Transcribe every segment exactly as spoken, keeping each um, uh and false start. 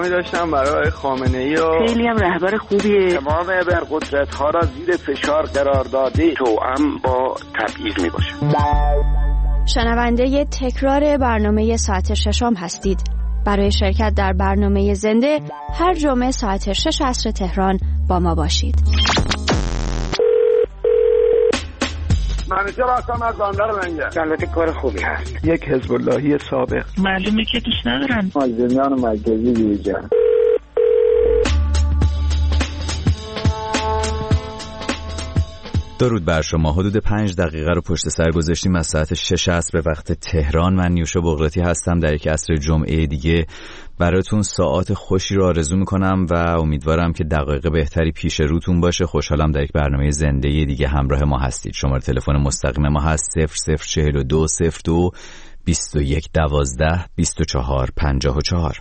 احترامی داشتم برای خامنه‌ای و خیلی هم رهبر خوبیه. تمام ابرقدرت‌ها را زیر فشار قرار داده توأم با تبعیض میباشه. شنونده تکرار برنامه ساعت ششم هستید. برای شرکت در برنامه زنده هر جمعه ساعت شش عصر تهران با ما باشید. منیجر هستم از بندر منگه. البته کار خوبی هست. یک حزب اللهی سابق. معلومه که دوست ندارن. مازنیان مرکزی بیرجان. درود بر شما. حدود پنج دقیقه رو پشت سر گذاشتیم از ساعت شش عصر به وقت تهران. من نیوشا بغراتی هستم. در یک عصر جمعه دیگه براتون ساعات خوشی رو آرزو میکنم و امیدوارم که دقایق بهتری پیش روتون باشه. خوشحالم در یک برنامه زنده دیگه همراه ما هستید. شماره تلفن مستقیم ما هست صفر صفر چهل و دو صفر دو بیست و یک دوازده بیست و چهار پنجاه و چهار.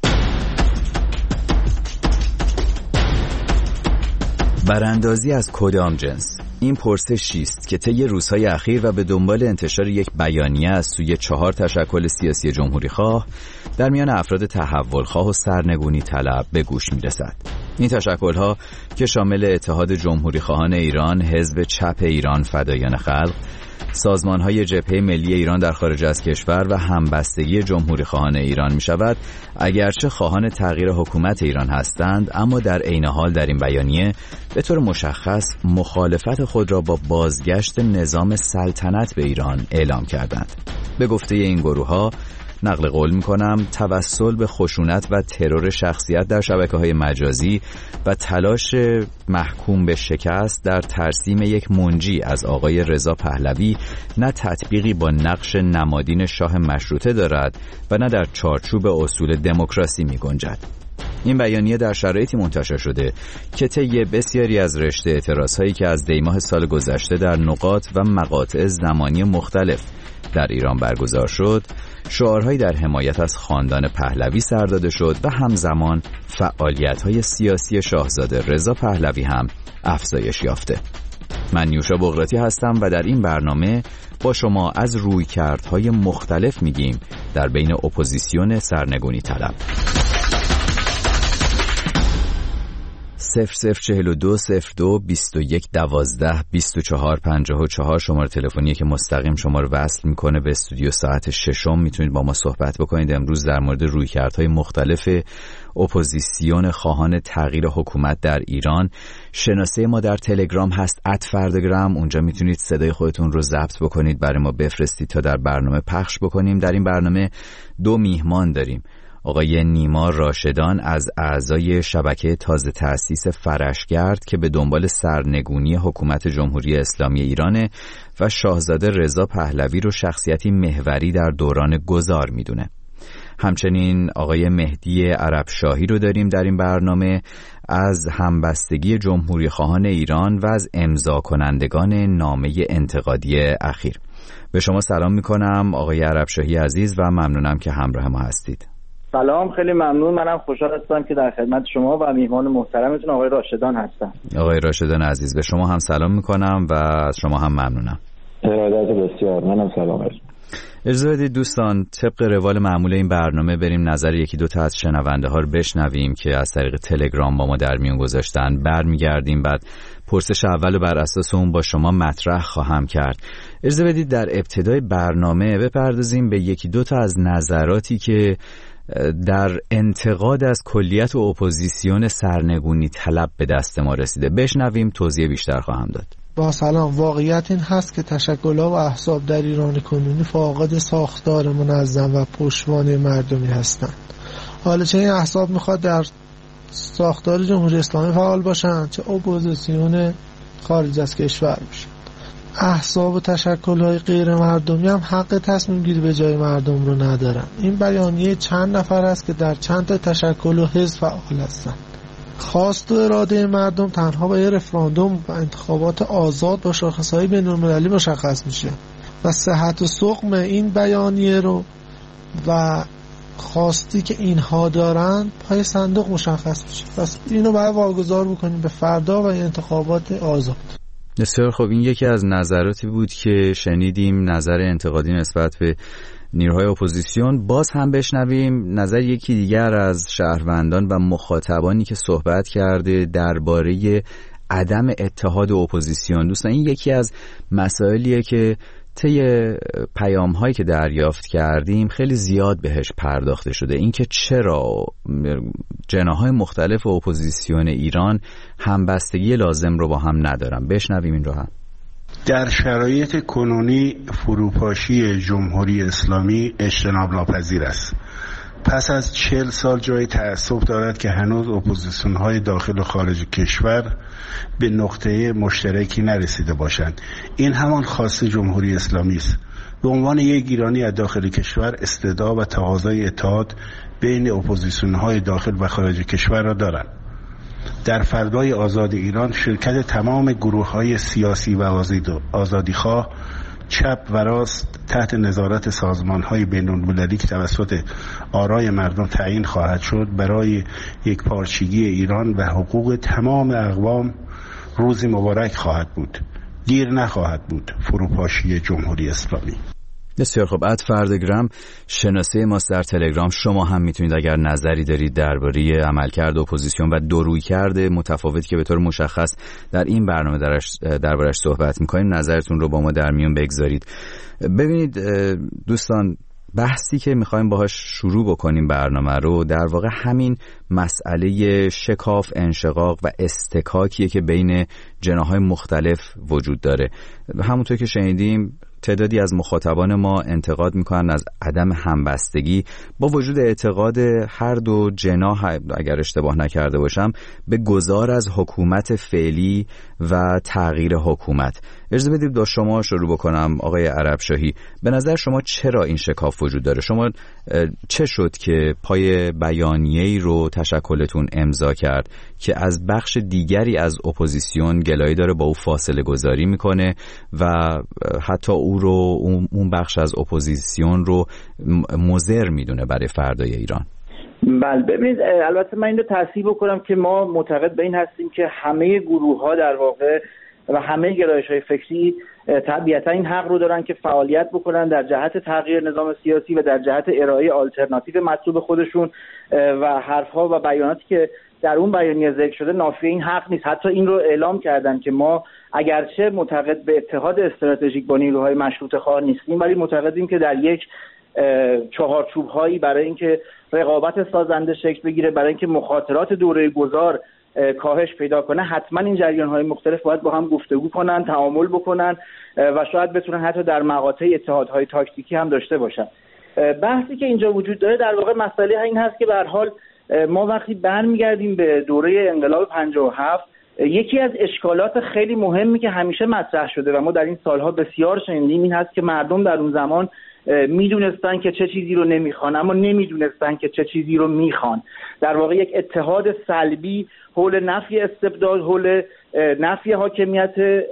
براندازی از کدام جنس؟ این پرسشی است که طی روزهای اخیر و به دنبال انتشار یک بیانیه از سوی چهار تشکل سیاسی جمهوریخواه در میان افراد تحولخواه و سرنگونی طلب به گوش میرسد. این تشکل‌ها که شامل اتحاد جمهوریخواهان ایران، حزب چپ ایران فدایان خلق، سازمان‌های جبهه ملی ایران در خارج از کشور و همبستگی جمهوریخواهان ایران می‌شود، اگرچه خواهان تغییر حکومت ایران هستند، اما در عین حال در این بیانیه به طور مشخص مخالفت خود را با بازگشت نظام سلطنت به ایران اعلام کردند. به گفته این گروه‌ها، نقل قول میکنم، توسل به خشونت و ترور شخصیت در شبکه‌های مجازی و تلاش محکوم به شکست در ترسیم یک منجی از آقای رضا پهلوی نه تطبیقی با نقش نمادین شاه مشروطه دارد و نه در چارچوب اصول دموکراسی می‌گنجد. این بیانیه در شرایطی منتشر شده که طی بسیاری از رشته اعتراض‌هایی که از دیماه سال گذشته در نقاط و مقاطع زمانی مختلف در ایران برگزار شد، شعارهایی در حمایت از خاندان پهلوی سر داده شد و همزمان فعالیت‌های سیاسی شاهزاده رضا پهلوی هم افزایش یافته. من نیوشا بغراتی هستم و در این برنامه با شما از رویکردهای مختلف میگیم در بین اپوزیسیون سرنگونی طلب. صفر صفر چهل و دو صفر دو بیست و یک دوازده بیست و چهار پنجاه و چهار شماره تلفنی که مستقیم شما رو وصل میکنه به استودیو ساعت ششم. میتونید با ما صحبت بکنید. امروز در مورد رویکردهای مختلف اپوزیسیون خواهان تغییر حکومت در ایران. شناسه ما در تلگرام هست ات فردگرام. اونجا میتونید صدای خودتون رو ضبط بکنید، برای ما بفرستید تا در برنامه پخش بکنیم. در این برنامه دو میهمان داریم. آقای نیما راشدان از اعضای شبکه تازه تأسیس فرشگرد که به دنبال سرنگونی حکومت جمهوری اسلامی ایرانه و شاهزاده رضا پهلوی رو شخصیتی محوری در دوران گذار میدونه. همچنین آقای مهدی عربشاهی رو داریم در این برنامه از همبستگی جمهوری خواهان ایران و از امضا کنندگان نامه انتقادی اخیر. به شما سلام میکنم آقای عربشاهی عزیز و ممنونم که همراه ما هستید. سلام، خیلی ممنون. منم خوشحال هستم که در خدمت شما و میهمان محترمتون آقای راشدان هستم. آقای راشدان عزیز، به شما هم سلام میکنم و از شما هم ممنونم. ارادت بسیار. منم سلام عرض. اجازه بدید دوستان طبق روال معمول این برنامه بریم نظر یکی دو تا از شنونده ها رو بشنویم که از طریق تلگرام با ما در میون گذاشتن. برمیگردیم بعد پرسش اول بر اساس اون با شما مطرح خواهم کرد. اجازه بدید در ابتدای برنامه بپردازیم به یکی دو تا از نظراتی که در انتقاد از کلیت و اپوزیسیون سرنگونی طلب به دست ما رسیده. بشنویم، توضیح بیشتر خواهم داد. با سلام. واقعیت این هست که تشکل‌ها و احزاب در ایران کنونی فاقد ساختار منظم و پشتوانه مردمی هستند. حالا چه این احزاب میخواد در ساختار جمهوری اسلامی فعال باشند، چه اپوزیسیون خارج از کشور باشند. احزاب و تشکل‌های غیر مردمی هم حق تصمیم گیری به جای مردم رو ندارن. این بیانیه چند نفر است که در چند تا تشکل و حزب فعال هستند. خواست و اراده مردم تنها با یه رفراندوم و انتخابات آزاد با شاخص‌های بین‌المللی مشخص میشه و صحت و سقم این بیانیه رو و خواستی که اینها دارن پای صندوق مشخص میشه. پس اینو باید واگذار بکنیم به فردا و انتخابات آزاد. بسیار خب، این یکی از نظراتی بود که شنیدیم، نظر انتقادی نسبت به نیروهای اپوزیسیون. باز هم بشنویم نظر یکی دیگر از شهروندان و مخاطبانی که صحبت کرده درباره عدم اتحاد اپوزیسیون. دوستان این یکی از مسائلیه که طی پیام هایی که دریافت کردیم خیلی زیاد بهش پرداخته شده، اینکه چرا جناح‌های مختلف اپوزیسیون ایران همبستگی لازم رو با هم ندارن. بشنویم این رو هم. در شرایط کنونی فروپاشی جمهوری اسلامی اجتناب ناپذیر است. پس از چهل سال جای تأسف دارد که هنوز اپوزیسیون‌های داخل و خارج کشور به نقطه مشترکی نرسیده باشند. این همان خاص جمهوری اسلامی است. به عنوان یک ایرانی از داخل کشور استعداد و تقاضای اتحاد بین اپوزیسیون‌های داخل و خارج کشور را دارند. در فردای آزاد ایران شرکت تمام گروه‌های سیاسی و آزادیخواه چپ و راست تحت نظارت سازمان‌های بین‌المللی که توسط آرای مردم تعیین خواهد شد برای یک پارچگی ایران و حقوق تمام اقوام روزی مبارک خواهد بود. دیر نخواهد بود فروپاشی جمهوری اسلامی. بسیار خب. اد فردگرام شناسه ماست در تلگرام. شما هم میتونید اگر نظری دارید درباره عملکرد اپوزیسیون و دو رویکرد متفاوتی که به طور مشخص در این برنامه دربارش صحبت میکنیم نظرتون رو با ما در میون بگذارید. ببینید دوستان، بحثی که میخوایم باهاش شروع بکنیم برنامه رو در واقع همین مسئله شکاف، انشقاق و استکاکیه که بین جناح‌های مختلف وجود داره. همونطور که شنیدیم تعدادی از مخاطبان ما انتقاد میکنن از عدم همبستگی با وجود اعتقاد هر دو جناح، اگر اشتباه نکرده باشم، به گذار از حکومت فعلی و تغییر حکومت. اجازه بدید با شما شروع بکنم آقای عربشاهی. به نظر شما چرا این شکاف وجود داره؟ شما چه شد که پای بیانیه‌ای رو تشکلتون امضا کرد که از بخش دیگری از اپوزیسیون گلایه داره با او فاصله گذاری میکنه و حتی او رو اون بخش از اپوزیسیون رو مضر میدونه برای فردای ایران؟ بله ببینید، البته من این رو تصحیح بکنم که ما معتقد به این هستیم که همه گروه‌ها در واقع و همه گرایش‌های فکری طبیعتا این حق رو دارن که فعالیت بکنن در جهت تغییر نظام سیاسی و در جهت ارائه آلترناتیو مطلوب خودشون و حرف‌ها و بیاناتی که در اون بیانیه ذکر شده نافی این حق نیست. حتی این رو اعلام کردن که ما اگرچه معتقد به اتحاد استراتژیک با نیروهای مشروطه خواه نیستیم، ولی معتقدیم که در یک چهارچوب‌هایی برای اینکه رقابت سازنده شکل بگیره، برای اینکه مخاطرات دوره گذار کاهش پیدا کنه، حتما این جریان‌های مختلف باید با هم گفتگو کنن، تعامل بکنن و شاید بتونن حتی در مقاطع اتحادهای تاکتیکی هم داشته باشن. بحثی که اینجا وجود داره در واقع مسئله این هست که به هر حال ما وقتی برمیگردیم به دوره انقلاب پنجاه و هفت، یکی از اشکالات خیلی مهمی که همیشه مطرح شده و ما در این سالها بسیار شنیدیم این هست که مردم در اون زمان میدونستن که چه چیزی رو نمیخوان اما نمیدونستن که چه چیزی رو میخوان. در واقع یک اتحاد سلبی حول نفی استبداد، حول نفی حاکمیت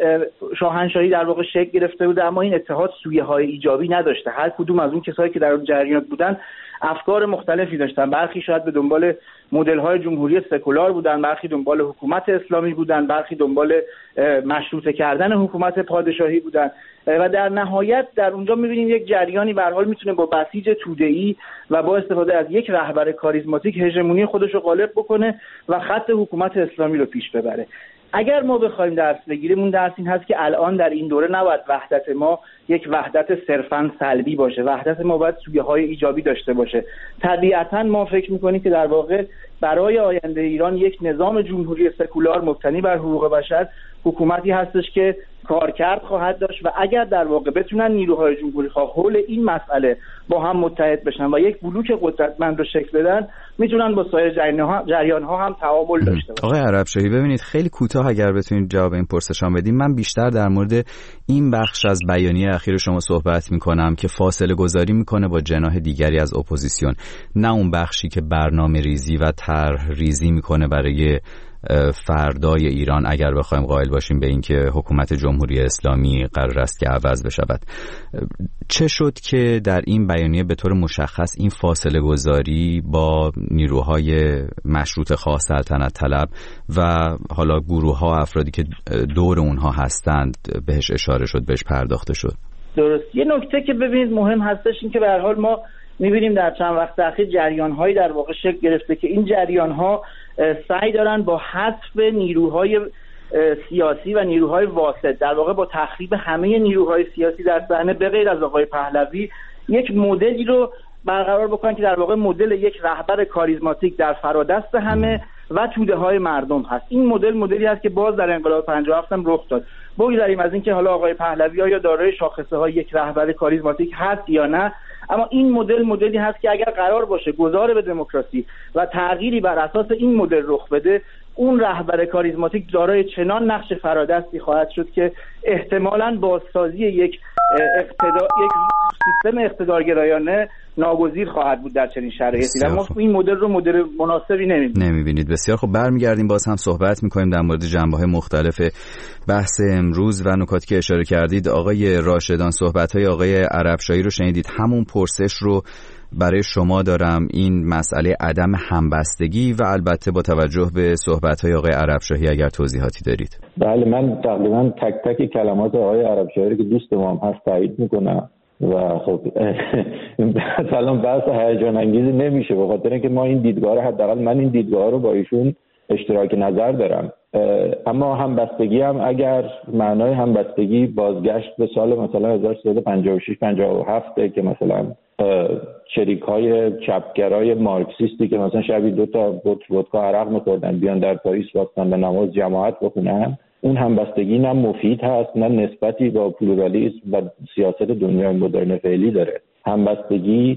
شاهنشاهی در واقع شکل گرفته بود، اما این اتحاد سویه های ایجابی نداشته. هر کدوم از اون کسایی که در اون جریان بودن افکار مختلفی داشتن. برخی شاید به دنبال مدل های جمهوری سکولار بودن، برخی دنبال حکومت اسلامی بودن، برخی دنبال مشروطه کردن حکومت پادشاهی بودن و در نهایت در اونجا می‌بینیم یک جریانی به هر حال میتونه با بسیج توده‌ای و با استفاده از یک رهبر کاریزماتیک هژمونی خودش رو غالب بکنه و خط حکومت اسلامی رو پیش ببره. اگر ما بخوایم درس بگیریم، اون درس این هست که الان در این دوره نباید وحدت ما یک وحدت صرفاً سلبی باشه. وحدت ما باید سویه‌های ایجابی داشته باشه. طبیعتاً ما فکر می‌کنیم که در واقع برای آینده ایران یک نظام جمهوری سکولار مبتنی بر حقوق بشر حکومتی هستش که کارکرد خواهد داشت و اگر در واقع بتونن نیروهای جمهوری خواه حول این مسئله با هم متحد بشن و یک بلوک قدرتمند رو شکل بدن، میتونن با سایر جریان ها هم تعامل داشته باشن. آقای عربشاهی ببینید خیلی کوتاه اگر بتونید جواب این پرسشام بدیم. من بیشتر در مورد این بخش از بیانیه اخیر شما صحبت میکنم که فاصله گذاری میکنه با جناح دیگری از اپوزیسیون، نه اون بخشی که برنامه ریزی و طرح ریزی میکنه برای فردای ایران اگر بخوایم قائل باشیم به اینکه حکومت جمهوری اسلامی قرار است که عوض بشود. چه شد که در این بیانیه به طور مشخص این فاصله گذاری با نیروهای مشروطه خواه، سلطنت طلب و حالا گروه ها، افرادی که دور اونها هستند بهش اشاره شد، بهش پرداخته شد؟ درست. یه نکته که ببینید مهم هستش این که به هر حال ما می‌بینیم در چند وقت اخیر جریان‌هایی در واقع شکل گرفته که این جریان‌ها سعی دارن با حذف نیروهای سیاسی و نیروهای واسط، در واقع با تخریب همه نیروهای سیاسی در صحنه به غیر از آقای پهلوی، یک مدلی رو برقرار بکنن که در واقع مدل یک رهبر کاریزماتیک در فرادست همه و توده های مردم هست. این مدل مدلی هست که باز در انقلاب پنجاه و هفت هم رخ داد. بگذاریم از اینکه حالا آقای پهلوی آیا دارای شاخصه های یک رهبر کاریزماتیک هست یا نه، اما این مدل مدلی هست که اگر قرار باشه گذار به دموکراسی و تغییری بر اساس این مدل رخ بده، اون رهبر کاریزماتیک دارای چنان نقش فرادستی خواهد شد که احتمالاً بازسازی یک اقتدار یک سیستم اقتدارگرایانه ناگزیر خواهد بود در چنین شرایطی. ما این مدل رو مدل مناسبی نمی‌بینیم. نمی‌بینید. بسیار خب، برمیگردیم باز هم صحبت می‌کنیم در مورد جنبه‌های مختلف بحث امروز و نکاتی که اشاره کردید. آقای راشدان، صحبت‌های آقای عربشاهی رو شنیدید. همون پرسش رو برای شما دارم، این مسئله عدم همبستگی و البته با توجه به صحبت‌های آقای عربشاهی اگر توضیحاتی دارید. بله، من تقریبا تک تک کلمات آقای عربشاهی که دوست ما هم هست تایید میکنم و خب مثلا بحث هیجان انگیزی نمیشه به خاطر اینکه ما این دیدگاه رو، حداقل من این دیدگاه رو با ایشون اشتراک نظر دارم. اما همبستگی هم اگر معنای همبستگی بازگشت به سال مثلا هزار و سیصد و پنجاه و شش پنجاه و هفت که مثلا شریک‌های چپگرای مارکسیستی که مثلا شبی دو تا ودکا عرق می‌خوردن بیان در پاریس واسطن به نماز جماعت بخونن، اون همبستگی نه مفید هست نه نسبتی با پلورالیسم و سیاست دنیای مدرن فعلی داره. همبستگی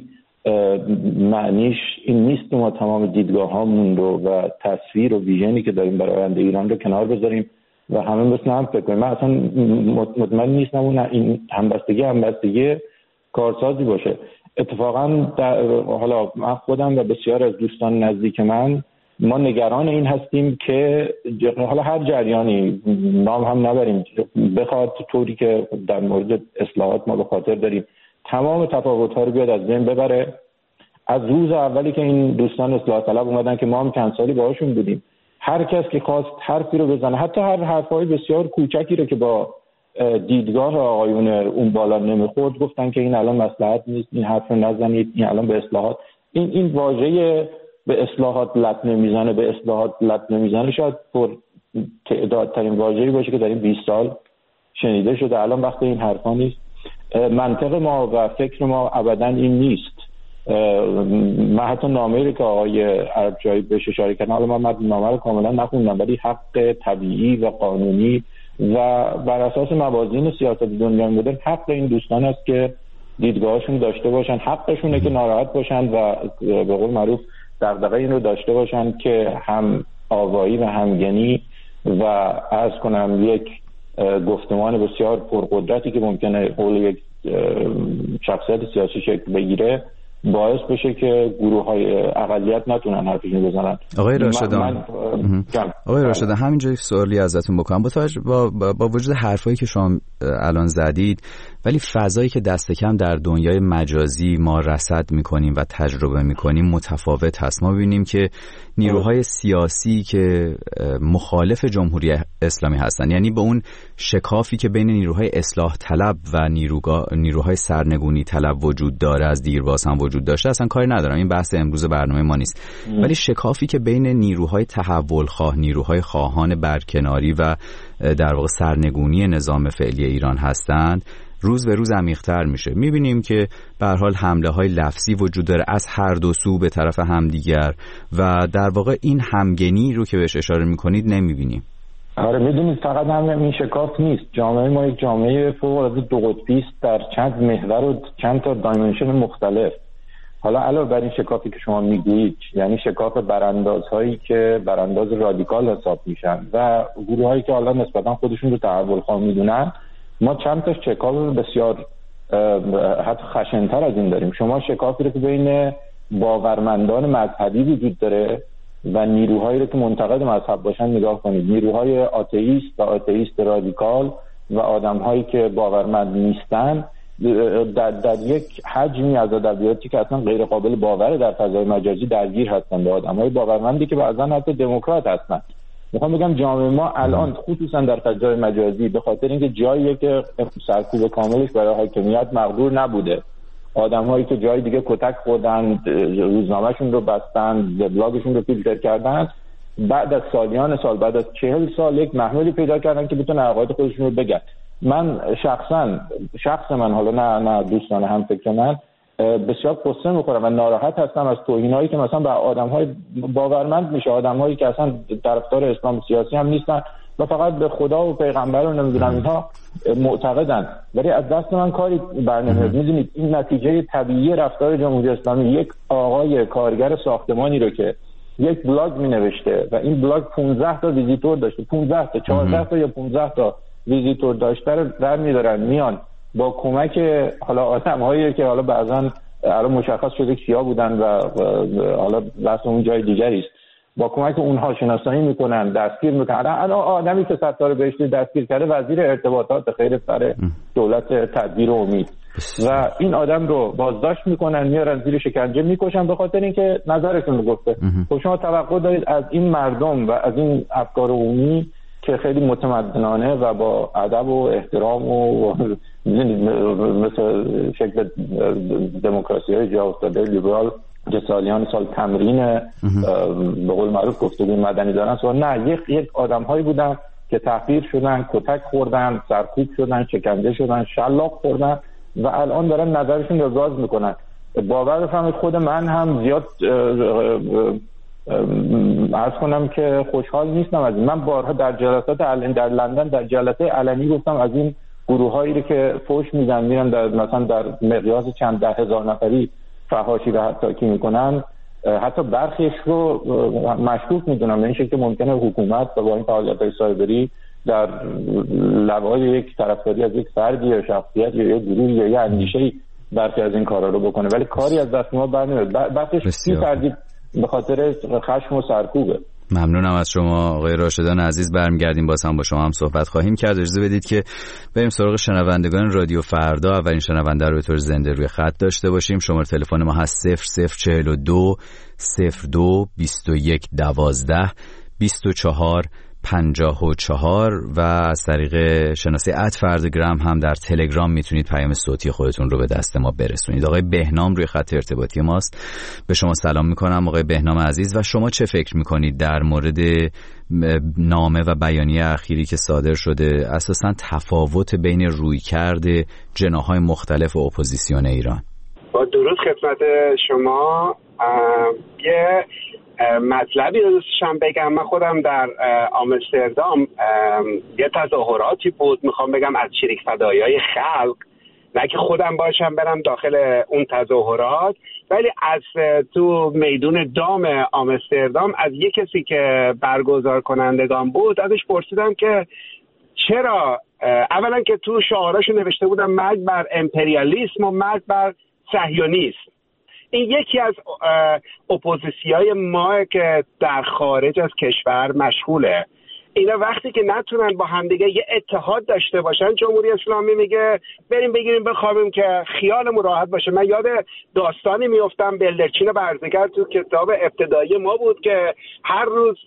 معنیش این نیست که ما تمام دیدگاه‌هامون رو و تصویر و ویژنی که داریم برای آینده ایران رو کنار بذاریم و همه مثل هم فکر کنیم. من اصلا مطمئن نیستم اون این همبستگی همبستگی کارسازی باشه. اتفاقا حالا من خودم و بسیار از دوستان نزدیک من، ما نگران این هستیم که حالا هر جریانی نام هم نبریم بخواد طوری که در مورد اصلاحات ما به خاطر داریم تمام تفاوت‌ها رو بیاد از بین ببره. از روز اولی که این دوستان اصلاح طلب اومدن که ما هم چند سالی باهاشون بودیم، هر کس که خواست حرفی رو بزنه، حتی هر حرفای بسیار کوچکی رو که با دیدگاه آقایون اون بالا نمیخورد، گفتن که این الان مصلحت نیست، این حرف رو نزنید، این الان به اصلاحات، این این واژه به اصلاحات لط نمیزنه، به اصلاحات لط نمیزنه شاید پر تعدادترین واژه‌ای باشه که در این بیست سال شنیده شده. الان وقت این حرفا نیست. منطق ما و فکر ما ابدا این نیست. من حتی نامه‌ای که آقای عربشاهی بهش اشاره کردن، حالا من نامه رو کاملا نخوندم، ولی حق طبیعی و قانونی و بر اساس موازین سیاست دنیای مدرن حق این دوستان است که دیدگاهشون داشته باشن، حقشونه که ناراحت باشن و به قول معروف دغدغه این رو داشته باشن که هم آوایی و همگنی و عرض کنم یک گفتمان بسیار پرقدرتی که ممکنه حول یک شخصیت سیاسی شکل بگیره باعث بشه که گروه‌های اقلیت نتونن حرفشون بزنن. آقای راشدان، آقای راشدان همینجا سوالی ازتون بکنم. با توجه با, با وجود حرفایی که شما الان زدید، ولی فضایی که دست کم در دنیای مجازی ما رصد میکنیم و تجربه میکنیم متفاوت هست. ما ببینیم که نیروهای سیاسی که مخالف جمهوری اسلامی هستن، یعنی به اون شکافی که بین نیروهای اصلاح طلب و نیروگاه نیروهای سرنگونی طلب وجود داره، از دیرباز هم وجود داشته، اصلا کاری ندارم، این بحث امروز برنامه ما نیست. ام. ولی شکافی که بین نیروهای تحول خواه، نیروهای خواهان برکناری و در واقع سرنگونی نظام فعلی ایران هستند، روز به روز عمیق‌تر میشه. میبینیم که به هر حال حمله‌های لفظی وجود داره از هر دو سو به طرف همدیگر و در واقع این همگنی رو که بهش اشاره میکنید نمیبینیم. آره، میدونید فقط هم این شکاف نیست. جامعه ما یک جامعه فوق‌العاده دو قطبی است در چند محور و چند تا دایمنشن مختلف. حالا علاوه بر این شکافی که شما میگویید، یعنی شکاف براندازهایی که برانداز رادیکال حساب میشن و گروهایی که حالا نسبتا خودشون رو تحول خواه میدونن، ما چند تا شکاف بسیار حتی خشن‌تر از این داریم. شما شکافی رو که بین باورمندان مذهبی وجود داره و نیروهایی رو که منتقد مذهب باشن نگاه کنید. نیروهای آتئیست و آتئیست رادیکال و آدم‌هایی که باورمند نیستن در, در یک حجمی از ادبیاتی که اصلا غیر قابل باوره در فضای مجازی درگیر هستن با آدم‌های باورمندی که بعضا حتی دموکرات هستن. میخوام بگم جامعه ما الان خصوصا در فضای مجازی به خاطر اینکه جاییه که سرکوب کاملش برای حاکمیت مقدور نبوده، آدم‌هایی که جای دیگه کتک خوردن، روزنامه‌شون رو بستن، وبلاگشون رو فیلتر کردن، بعد از سالیان سال، بعد از چهل سال یک محمولی پیدا کردن که بتونه عقاید خودشون رو بگن. من شخصا شخص من حالا نه نه دوستان هم فکر من بسیار قصه می‌خورم و ناراحت هستم از توهینایی که مثلا به آدم‌های باورمند میشه، آدم‌هایی که اصلا طرفدار اسلام سیاسی هم نیستن و فقط به خدا و پیغمبر و نمیدونم اینها معتقدن، ولی از دست من کاری برنمیاد. میدونید این نتیجه طبیعی رفتار جمهوری اسلامی. یک آقای کارگر ساختمانی رو که یک بلاگ می‌نوشته و این بلاگ پانزده تا ویزیتور داشته، پانزده تا چهارده تا یا پانزده تا ویزیتور داشته رو در می‌دارن، میان با کمک حالا آدم‌هایی که حالا بعضن الان مشخص شده کیا بودن و حالا بحث اون جای دیگری است، با کمک اونها شناسایی میکنن، دستگیر میکنن. الان آدمی که ستاره بهشتی دستگیر کرده وزیر ارتباطات خیر سر دولت تدبیر و امید و این آدم رو بازداشت میکنن، میارن زیر شکنجه میکشن به خاطر اینکه نظرشون رو گفته. خب شما توقع دارید از این مردم و از این افکار عمومی که خیلی متمدنانه و با ادب و احترام و مثل شکل دموکراسی‌های جا افتاده لیبرال که سالیان سال تمرین به قول معروف گفتگو مدنی دارن، سوال نه، یک یک آدم‌هایی بودن که تحقیر شدن، کتک خوردن، سرکوب شدن، شکنجه شدن، شلاق خوردن و الان دارن نظرشون رو ابراز میکنن. باور بفرمایید خود من هم زیاد عرض کنم که خوشحال نیستم از این. من بارها در جلسات علنی در لندن در جلسه علنی گفتم از این گروهایی رو که فوش میدن میرن در مثلا در مقیاس چند ده هزار نفری فحاشی و حتی میکنن، حتی برخیش رو مشکوک میدونم به این شکل که ممکنه حکومت با این فعالیت‌های سایبری در لوای یک طرفداری از یک فردی یا شخصیت یا یک گروه یا یک اندیشه‌ای برخی از این کارا رو بکنه، ولی کاری از دست ما برنمیاد. بحثش این تردید به خاطر خشم و سرکوبه. ممنونم از شما آقای راشدان عزیز. برمیگردیم باز هم با شما هم صحبت خواهیم کرد. اجازه بدید که بریم سراغ شنوندگان رادیو فردا. اولین شنونده رو به طور زنده روی خط داشته باشیم. شماره تلفن ما هست صفر صفر چهل و دو صفر دو بیست و یک دوازده بیست و چهار پنجاه و چهار و از طریق شناسه ات فردگرام هم در تلگرام میتونید پیام صوتی خودتون رو به دست ما برسونید. آقای بهنام روی خط ارتباطی ماست. به شما سلام میکنم آقای بهنام عزیز و شما چه فکر میکنید در مورد نامه و بیانیه اخیری که صادر شده، اساساً تفاوت بین رویکرد جناح‌های مختلف اپوزیسیون ایران؟ با درود خدمت شما، یه مطلبی رو دوستشم بگم. من خودم در آمستردام یه تظاهراتی بود، میخوام بگم از چریک فدایی‌های خلق، نه که خودم باشم برم داخل اون تظاهرات، ولی از تو میدون دام آمستردام از یه کسی که برگزار کنندگان بود ازش پرسیدم که چرا اولا که تو شعاراشو نوشته بودم مرگ بر امپریالیسم و مرگ بر صهیونیسم. این یکی از اپوزیسیای ما که در خارج از کشور مشغوله. اینا وقتی که نتونن با همدیگه یه اتحاد داشته باشن، جمهوری اسلامی میگه بریم بگیریم بخوابیم که خیالمون راحت باشه. من یاد داستانی میافتم، بلدرچین برزگر تو کتاب ابتدایی ما بود که هر روز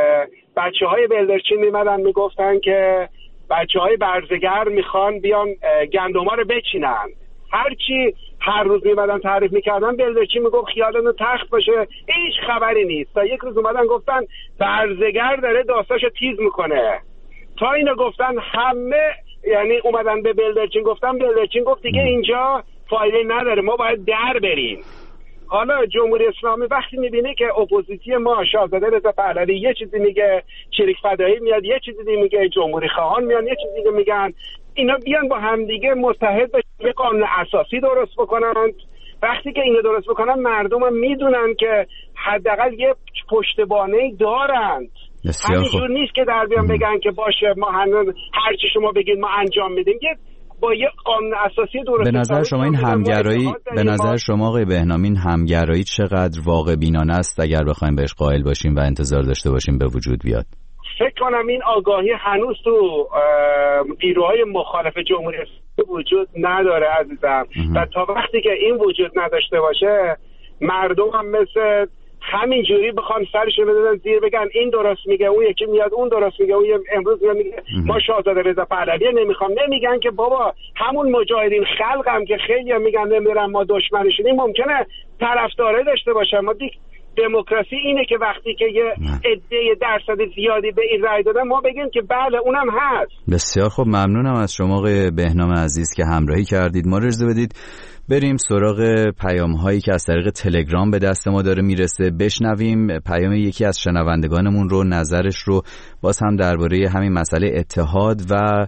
بچه های بلدرچین میمدن میگفتن که بچه های برزگر میخوان بیان گندما رو بچینن. هرچی هر روز میمدن تعریف میکردن بلدرچین میگفت خیالتون تخت باشه، هیچ خبری نیست. تا یک روز اومدن گفتن برزگر داره داستاشو تیز میکنه. تا اینو گفتن همه، یعنی اومدن به بلدرچین گفتن، بلدرچین گفت دیگه اینجا فایده نداره، ما باید در بریم. حالا جمهوری اسلامی وقتی میبینه که اپوزیسیون ما شاهزاده رضا پهلوی یه چیزی میگه، چریک فدایی میاد یه چیزی میگه، جمهوری خواهان میان یه چیزی میگن، اینا بیان با همدیگه متحد بشن، یه قانون اساسی درست بکنن. وقتی که اینو درست بکنن مردم هم میدونن که حداقل یه پشتوانه‌ای دارند. همینجور نیست که در بیان بگن که باشه ما هر چی شما بگید ما انجام میدیم. یه با یه قانون اساسی درست. به نظر شما این همگرایی، به نظر شما آقای بهنام این همگرایی چقدر واقع بینانه است اگر بخوایم بهش قائل باشیم و انتظار داشته باشیم به وجود بیاد؟ فکر کنم این آگاهی هنوز تو نیروهای مخالف جمهوری اسلامی وجود نداره عزیزم. و تا وقتی که این وجود نداشته باشه، مردم هم مثل همین جوری بخوام سرشو بدن زیر بگن این درست میگه، اون یکی میاد اون درست میگه، اون امروز میگه ما شاهزاده رضا پهلوی نمیخوام. نمیگن که بابا همون مجاهدین خلقم که خیلی میگن نمیرن ما دشمنشونیم، ممکنه طرفدارای داشته باشن. ما دیگه دموکراسی اینه که وقتی که یه عده درصد زیادی به این رأی دادن ما بگیم که بله اونم هست. بسیار خوب، ممنونم از شما آقای بهنام عزیز که همراهی کردید. ما رو اجازه بدید بریم سراغ پیام هایی که از طریق تلگرام به دست ما داره میرسه. بشنویم پیام یکی از شنوندگانمون رو، نظرش رو باز هم درباره همین مسئله اتحاد و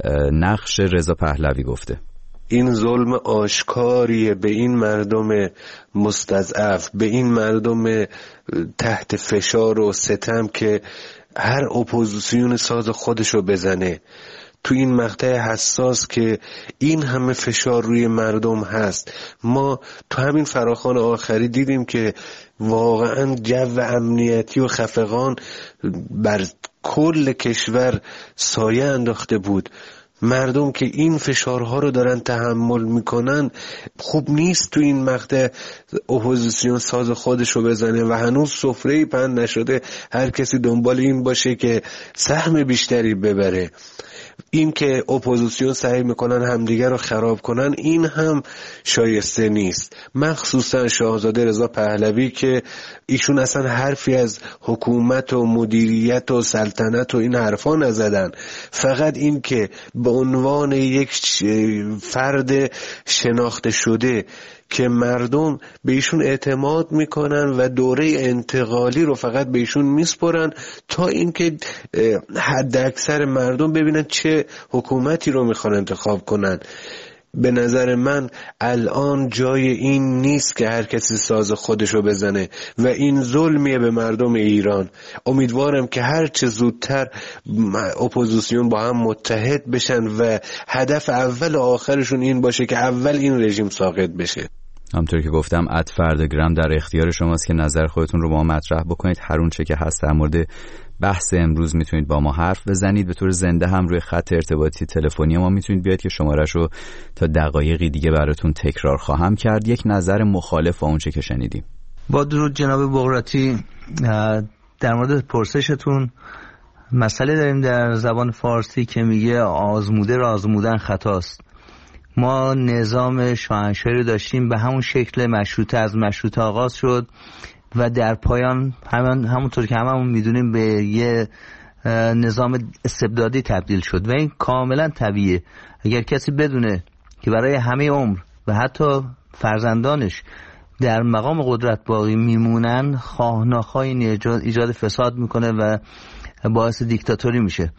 نقش رضا پهلوی گفته. این ظلم آشکاریه به این مردم مستضعف، به این مردم تحت فشار و ستم که هر اپوزیسیون ساز خودشو بزنه تو این مقطع حساس که این همه فشار روی مردم هست. ما تو همین فراخوان آخری دیدیم که واقعا جو امنیتی و خفقان بر کل کشور سایه انداخته بود. مردم که این فشارها رو دارن تحمل میکنن، خوب نیست تو این مقطع اپوزیسیون ساز خودش رو بزنه و هنوز سفره‌ای پهن نشده هر کسی دنبال این باشه که سهم بیشتری ببره. این که اپوزیسیون سعی میکنن همدیگر رو خراب کنن این هم شایسته نیست، مخصوصا شاهزاده رضا پهلوی که ایشون اصلا حرفی از حکومت و مدیریت و سلطنت و این حرفا نزدن. فقط این که به عنوان یک فرد شناخته شده که مردم به ایشون اعتماد میکنن و دوره انتقالی رو فقط به ایشون میسپرن تا اینکه حد اکثر مردم ببینن چه حکومتی رو میخوان انتخاب کنن. به نظر من الان جای این نیست که هر کسی ساز خودشو بزنه و این ظلمیه به مردم ایران. امیدوارم که هر چه زودتر اپوزیسیون با هم متحد بشن و هدف اول و آخرشون این باشه که اول این رژیم ساقط بشه. همطور که گفتم ات فردگرام در اختیار شماست که نظر خودتون رو با ما مطرح بکنید. هر اون چه که هست در مورد بحث امروز میتونید با ما حرف بزنید. به طور زنده هم روی خط ارتباطی تلفنی ما میتونید بیاید که شماره‌اش رو تا دقایقی دیگه براتون تکرار خواهم کرد. یک نظر مخالف با اون چه که شنیدیم. با درود جناب بغراتی، در مورد پرسشتون مسئله داریم در زبان فارسی که میگه آزموده را آزمودن خطاست. ما نظام شاهنشاهی رو داشتیم به همون شکل مشروطه، از مشروطه آغاز شد و در پایان همون همونطور که هممون میدونیم به یه نظام استبدادی تبدیل شد و این کاملا طبیعیه. اگر کسی بدونه که برای همه عمر و حتی فرزندانش در مقام قدرت باقی میمونن، خواه ناخواه این ایجاد فساد میکنه و باعث دیکتاتوری میشه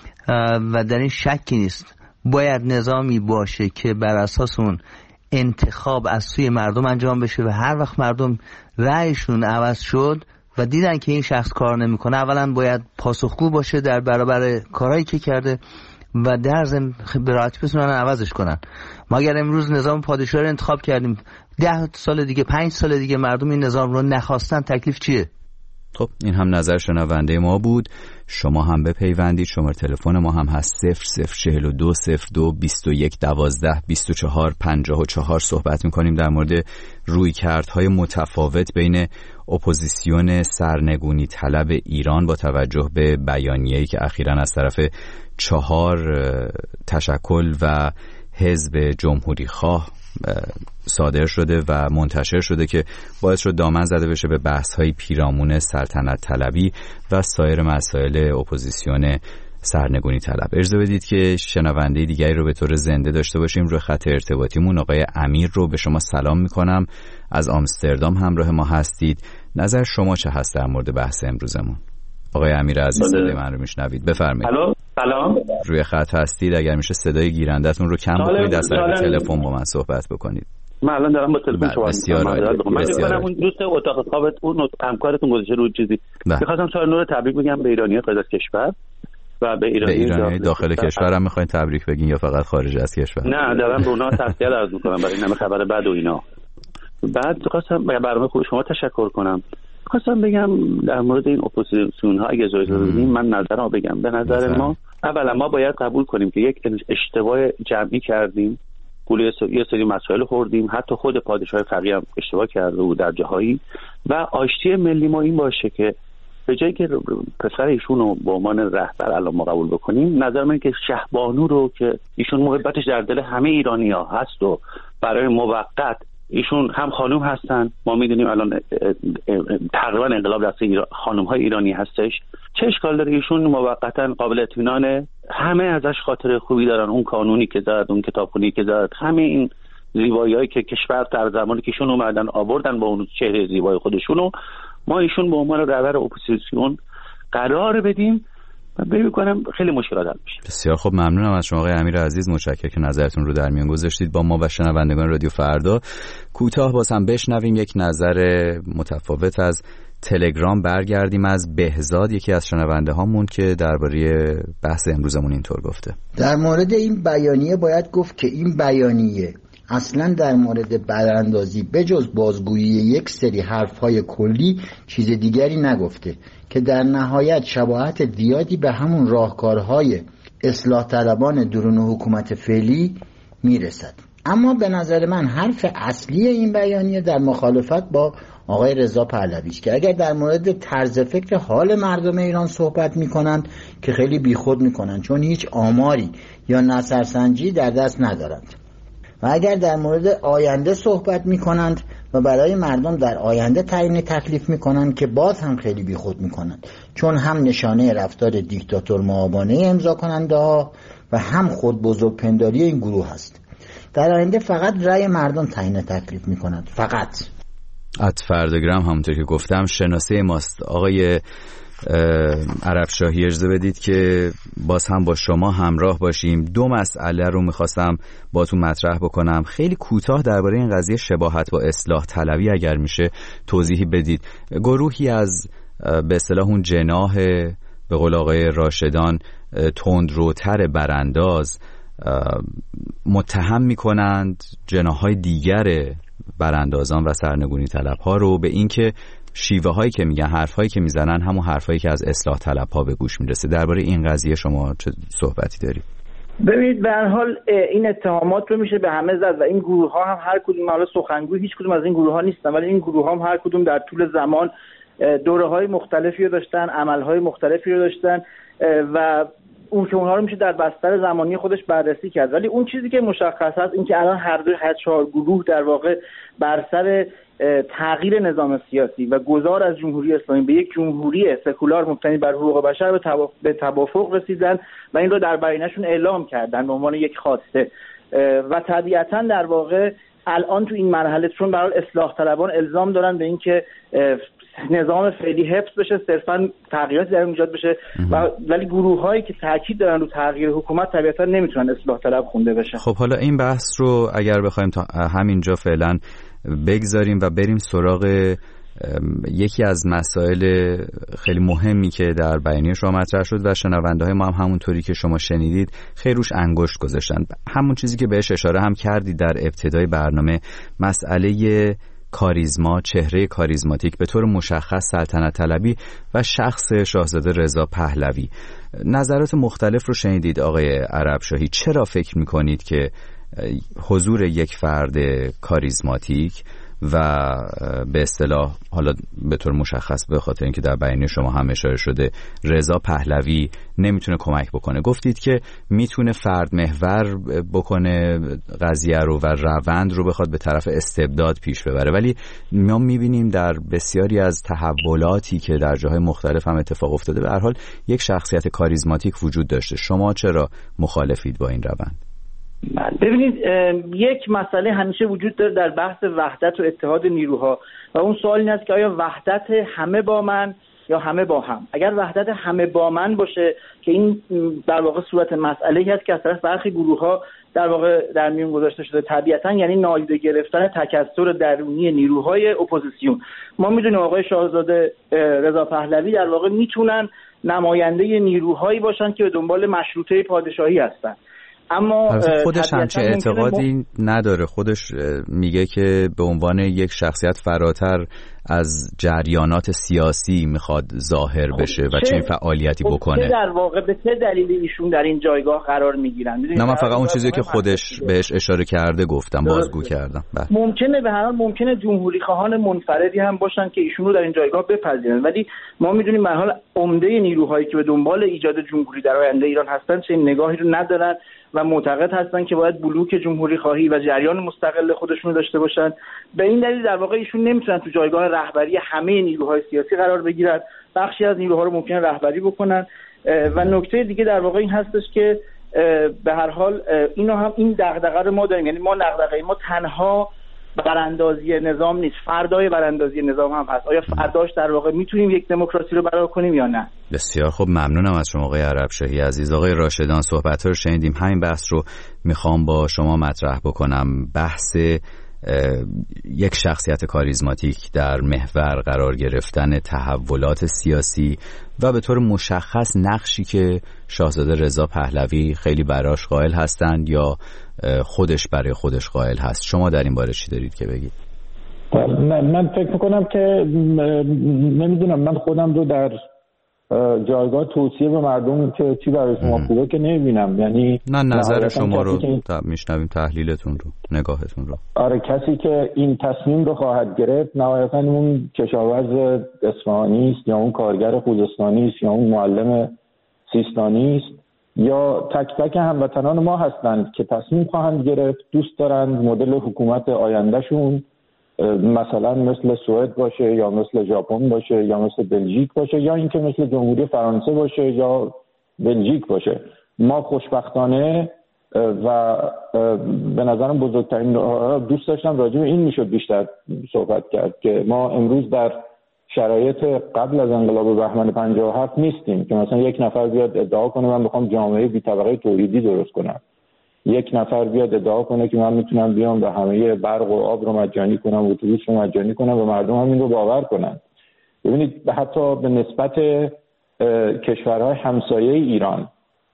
و در این شکی نیست. باید نظامی باشه که بر اساس اون انتخاب از سوی مردم انجام بشه و هر وقت مردم رأیشون عوض شد و دیدن که این شخص کار نمیکنه، اولا باید پاسخگو باشه در برابر کارهایی که کرده و در ضمن به راحتی بتونن عوضش کنن. ما اگر امروز نظام پادشاهی رو انتخاب کردیم، ده سال دیگه، پنج سال دیگه مردم این نظام رو نخواستن، تکلیف چیه؟ خب این هم نظر شنونده ما بود. شما هم بپیوندید. شماره تلفن ما هم هست صفر صفر چهل و دو صفر دو بیست و یک دوازده بیست و چهار پنجاه و چهار. صحبت میکنیم در مورد رویکردهای متفاوت بین اپوزیسیون سرنگونی طلب ایران با توجه به بیانیه‌ای که اخیراً از طرف چهار تشکل و حزب جمهوری خواه صادر شده و منتشر شده که باعث شد دامن زده بشه به بحث‌های پیرامون سلطنت طلبی و سایر مسائل اپوزیسیون سرنگونی طلب. اجازه بدید که شنونده دیگری رو به طور زنده داشته باشیم. روی خط ارتباطیمون آقای امیر رو به شما سلام میکنم، از آمستردام همراه ما هستید. نظر شما چه هست در مورد بحث امروزمون؟ آقای امیر عزیز صدای من رو میشنوید؟ بفرمایید. الو، سلام. روی خط هستید، اگر میشه صدای گیرندتون رو کم بکنید، از طریق تلفن با من صحبت بکنید. من الان دارم با تلفن شما بسیار عالی. من می‌گم اون دوست اتاق خوابت اون همکارتون گذاشته رو چیزی. می‌خواستم سال نو رو تبریک بگم به ایرانی‌ها خارج از کشور و به ایرانی, به ایرانی داخل, داخل کشور هم می‌خواید تبریک بگین یا فقط خارج از کشور؟ نه، دارم به اونها تسلیت عرض می‌کنم برای این خبر بد و اینا. بعد خواستم برنامه خوب شما تشکر کنم. خواستم بگم در مورد این اپوزیسیون ها اگه اجازه بدین من نظرمو بگم. به نظر ما اولا ما باید قبول کنیم که یک اشتباه جمعی کردیم گوله یه سری مسائل خوردیم، حتی خود پادشاه فقیه هم اشتباه کرده بود در جاهایی. و آشتی ملی ما این باشه که به جایی که پسر ایشون رو به عنوان رهبر الان ما قبول بکنیم، نظر من که شهبانو رو که ایشون محبتش در دل همه ایرانی‌ها هست و برای موقت ایشون هم خانم هستن، ما میدونیم الان تقریبا انقلاب دست ایران خانم‌های ایرانی هستش، چه اشکال داره ایشون موقتا قابل اطمینانه، همه ازش خاطر خوبی دارن، اون قانونی که زد، اون کتابخونی که زد، همه این زیبایی‌هایی که کشور در زمانی که ایشون اومدن آوردن با اون چهره زیبای خودشونو، ما ایشون به عنوان رهبر اپوزیسیون قرار بدیم و ببین کنم خیلی مشکلات حل میشه. بسیار خب، ممنونم از شما آقای امیر عزیز، متشکرم که نظرتون رو در میان گذاشتید. با ما و شنوندگان رادیو فردا کوتاه باز هم بشنویم یک نظر متفاوت از تلگرام. برگردیم از بهزاد، یکی از شنونده هامون که درباره بحث امروزمون اینطور گفته: در مورد این بیانیه باید گفت که این بیانیه اصلا در مورد براندازی بجز بازگویی یک سری حرفهای کلی چیز دیگری نگفته که در نهایت شباهت زیادی به همون راهکارهای اصلاح طلبان درون حکومت فعلی میرسد. اما به نظر من حرف اصلی این بیانیه در مخالفت با آقای رضا پهلوی است که اگر در مورد طرز فکر حال مردم ایران صحبت میکنند که خیلی بیخود میکنند، چون هیچ آماری یا نظرسنجی در دست ندارند، و اگر در مورد آینده صحبت میکنند و برای مردم در آینده تعیین تکلیف میکنند که باز هم خیلی بیخود میکنند، چون هم نشانه رفتار دیکتاتور مآبانه امضا کننده ها و هم خود بزرگ پنداری این گروه هست. در آینده فقط رأی مردم تعیین تکلیف میکنند، فقط. ات فردگرام همونطور که گفتم شناسه ماست. آقای عربشاهی اجازه بدید که باز هم با شما همراه باشیم. دو مسئله رو میخواستم با تو مطرح بکنم، خیلی کوتاه درباره این قضیه شباهت با اصلاح طلبی اگر میشه توضیحی بدید. گروهی از به اصطلاح اون جناح به قول آقای راشدان تندروتر برانداز متهم میکنند جناح‌های دیگر براندازان و سرنگونی طلب‌ها رو به اینکه شیوه هایی که میگن، حرف هایی که میزنن همون حرف هایی که از اصلاح طلب ها به گوش میرسه. درباره این قضیه شما چه صحبتی دارید؟ ببینید به هر حال این اتهامات رو میشه به همه زد و این گروه ها هم هر کدوم، حالا سخنگوی هیچ کدوم از این گروه ها نیستن، ولی این گروه ها هم هر کدوم در طول زمان دوره های مختلفی رو داشتن، عمل های مختلفی رو داشتن و اون که اونها رو میشه در بستر زمانی خودش بررسی کرد. ولی اون چیزی که مشخص هست این که الان هر دو هر چهار گروه در واقع بر سر تغییر نظام سیاسی و گذار از جمهوری اسلامی به یک جمهوری سکولار مبتنی بر حقوق بشر به توافق رسیدن و این رو در بیانیه‌شون اعلام کردن به عنوان یک خواسته و طبیعتاً در واقع الان تو این مرحله چون برای اصلاح طلبان الزام دارن به این که نظام فعلی حفظ بشه، صرفاً تغییراتی در اون ایجاد بشه و ولی گروه‌هایی که تاکید دارن رو تغییر حکومت طبیعتاً نمیتونن اصلاح طلب خونده بشن. خب حالا این بحث رو اگر بخوایم تا همینجا فعلا بگذاریم و بریم سراغ یکی از مسائل خیلی مهمی که در بیانیه شما مطرح شد و شنونده های ما هم همونطوری که شما شنیدید خیلی روش انگشت گذاشتن، همون چیزی که بهش اشاره هم کردید در ابتدای برنامه، مسئله کاریزما، چهره کاریزماتیک به طور مشخص سلطنت طلبی و شخص شاهزاده رضا پهلوی. نظرات مختلف رو شنیدید آقای عربشاهی، چرا فکر میکنید که حضور یک فرد کاریزماتیک و به اصطلاح حالا به طور مشخص به خاطر اینکه در بیانیه شما هم اشاره شده رضا پهلوی نمیتونه کمک بکنه، گفتید که میتونه فرد محور بکنه قضیه رو و روند رو بخواد به طرف استبداد پیش ببره، ولی ما میبینیم در بسیاری از تحولاتی که در جاهای مختلف هم اتفاق افتاده به هر حال یک شخصیت کاریزماتیک وجود داشته. شما چرا مخالفید با این روند؟ ببینید یک مسئله همیشه وجود داره در بحث وحدت و اتحاد نیروها و اون سوال این است که آیا وحدت همه با من یا همه با هم؟ اگر وحدت همه با من باشه که این در واقع صورت مسئله‌ای هست که از طرف برخی گروه‌ها در واقع در میون گذاشته شده، طبیعتاً یعنی نادیده گرفتن تکثر درونی نیروهای اپوزیسیون. ما میدونیم آقای شاهزاده رضا پهلوی در واقع میتونن نماینده نیروهایی باشن که به دنبال مشروطه پادشاهی هستن، اما خودش همچه اعتقادی نداره. خودش میگه که به عنوان یک شخصیت فراتر از جریانات سیاسی میخواد ظاهر بشه و چه فعالیتی بکنه. چه در واقع به چه دلیل ایشون در این جایگاه قرار میگیرن؟ نه من فقط اون چیزی که خودش بهش اشاره کرده گفتم، بازگو کردم. بله. ممکنه به هر حال ممکنه جمهوری خواهان منفردی هم باشن که ایشون رو در این جایگاه بپذیرن، ولی ما میدونیم به هر حال عمده نیروهایی که به دنبال ایجاد جمهوری در آینده ایران هستن چه نگاهی رو ندارن و معتقد هستن که باید بلوک جمهوری خواهی و جریان مستقل خودشون رو داشته باشن. به این دلیل در واقع ایشون نمیتونن تو جایگاه رهبری همه نیروهای سیاسی قرار بگیرن، بخشی از نیروها رو ممکنه رهبری بکنن. و نکته دیگه در واقع این هستش که به هر حال اینو هم این دغدغه رو ما داریم، یعنی ما دغدغه ما تنها براندازی نظام نیست، فردای براندازی نظام هم هست. آیا فرداش در واقع میتونیم یک دموکراسی رو برقرار کنیم یا نه؟ بسیار خب، ممنونم از شما آقای عربشاهی عزیز. آقای راشدان صحبت‌ها رو شنیدیم، همین بحث رو میخوام با شما مطرح بکنم. بحث یک شخصیت کاریزماتیک در محور قرار گرفتن تحولات سیاسی و به طور مشخص نقشی که شاهزاده رضا پهلوی خیلی براش قائل هستند یا خودش برای خودش قائل هست. شما در این باره چی دارید که بگید؟ من, من فکر میکنم که نمیدونم، من خودم رو در جایگاه توصیه به مردم که چی برای شما خوبه که نمیبینم. یعنی نه نظر شما رو این... میشنویم، تحلیلتون رو، نگاهتون رو. آره، کسی که این تصمیم رو خواهد گرفت نهایتا اون کشاورز اصفهانی است یا اون کارگر خوزستانی است یا اون معلم سیستانی است یا تک تک هموطنان ما هستند که تصمیم خواهند گرفت دوست دارند مدل حکومت آیندهشون مثلا مثل سوئد باشه یا مثل ژاپن باشه یا مثل بلژیک باشه یا اینکه مثل جمهوری فرانسه باشه یا بلژیک باشه. ما خوشبختانه و به نظرم بزرگترین دوست داشتم راجع به این میشد بیشتر صحبت کرد که ما امروز در شرایط قبل از انقلاب بهمن پنجاه و هفت نیستیم که مثلا یک نفر بیاد ادعا کنه من بخوام جامعه بی طبقه توحیدی درست کنم، یک نفر بیاد ادعا کنه که من میتونم بیام و همه برق و آب رو مجانی کنم و اتوبوس رو مجانی کنم و مردم هم این رو باور کنن. ببینید حتی به نسبت کشورهای همسایه ایران،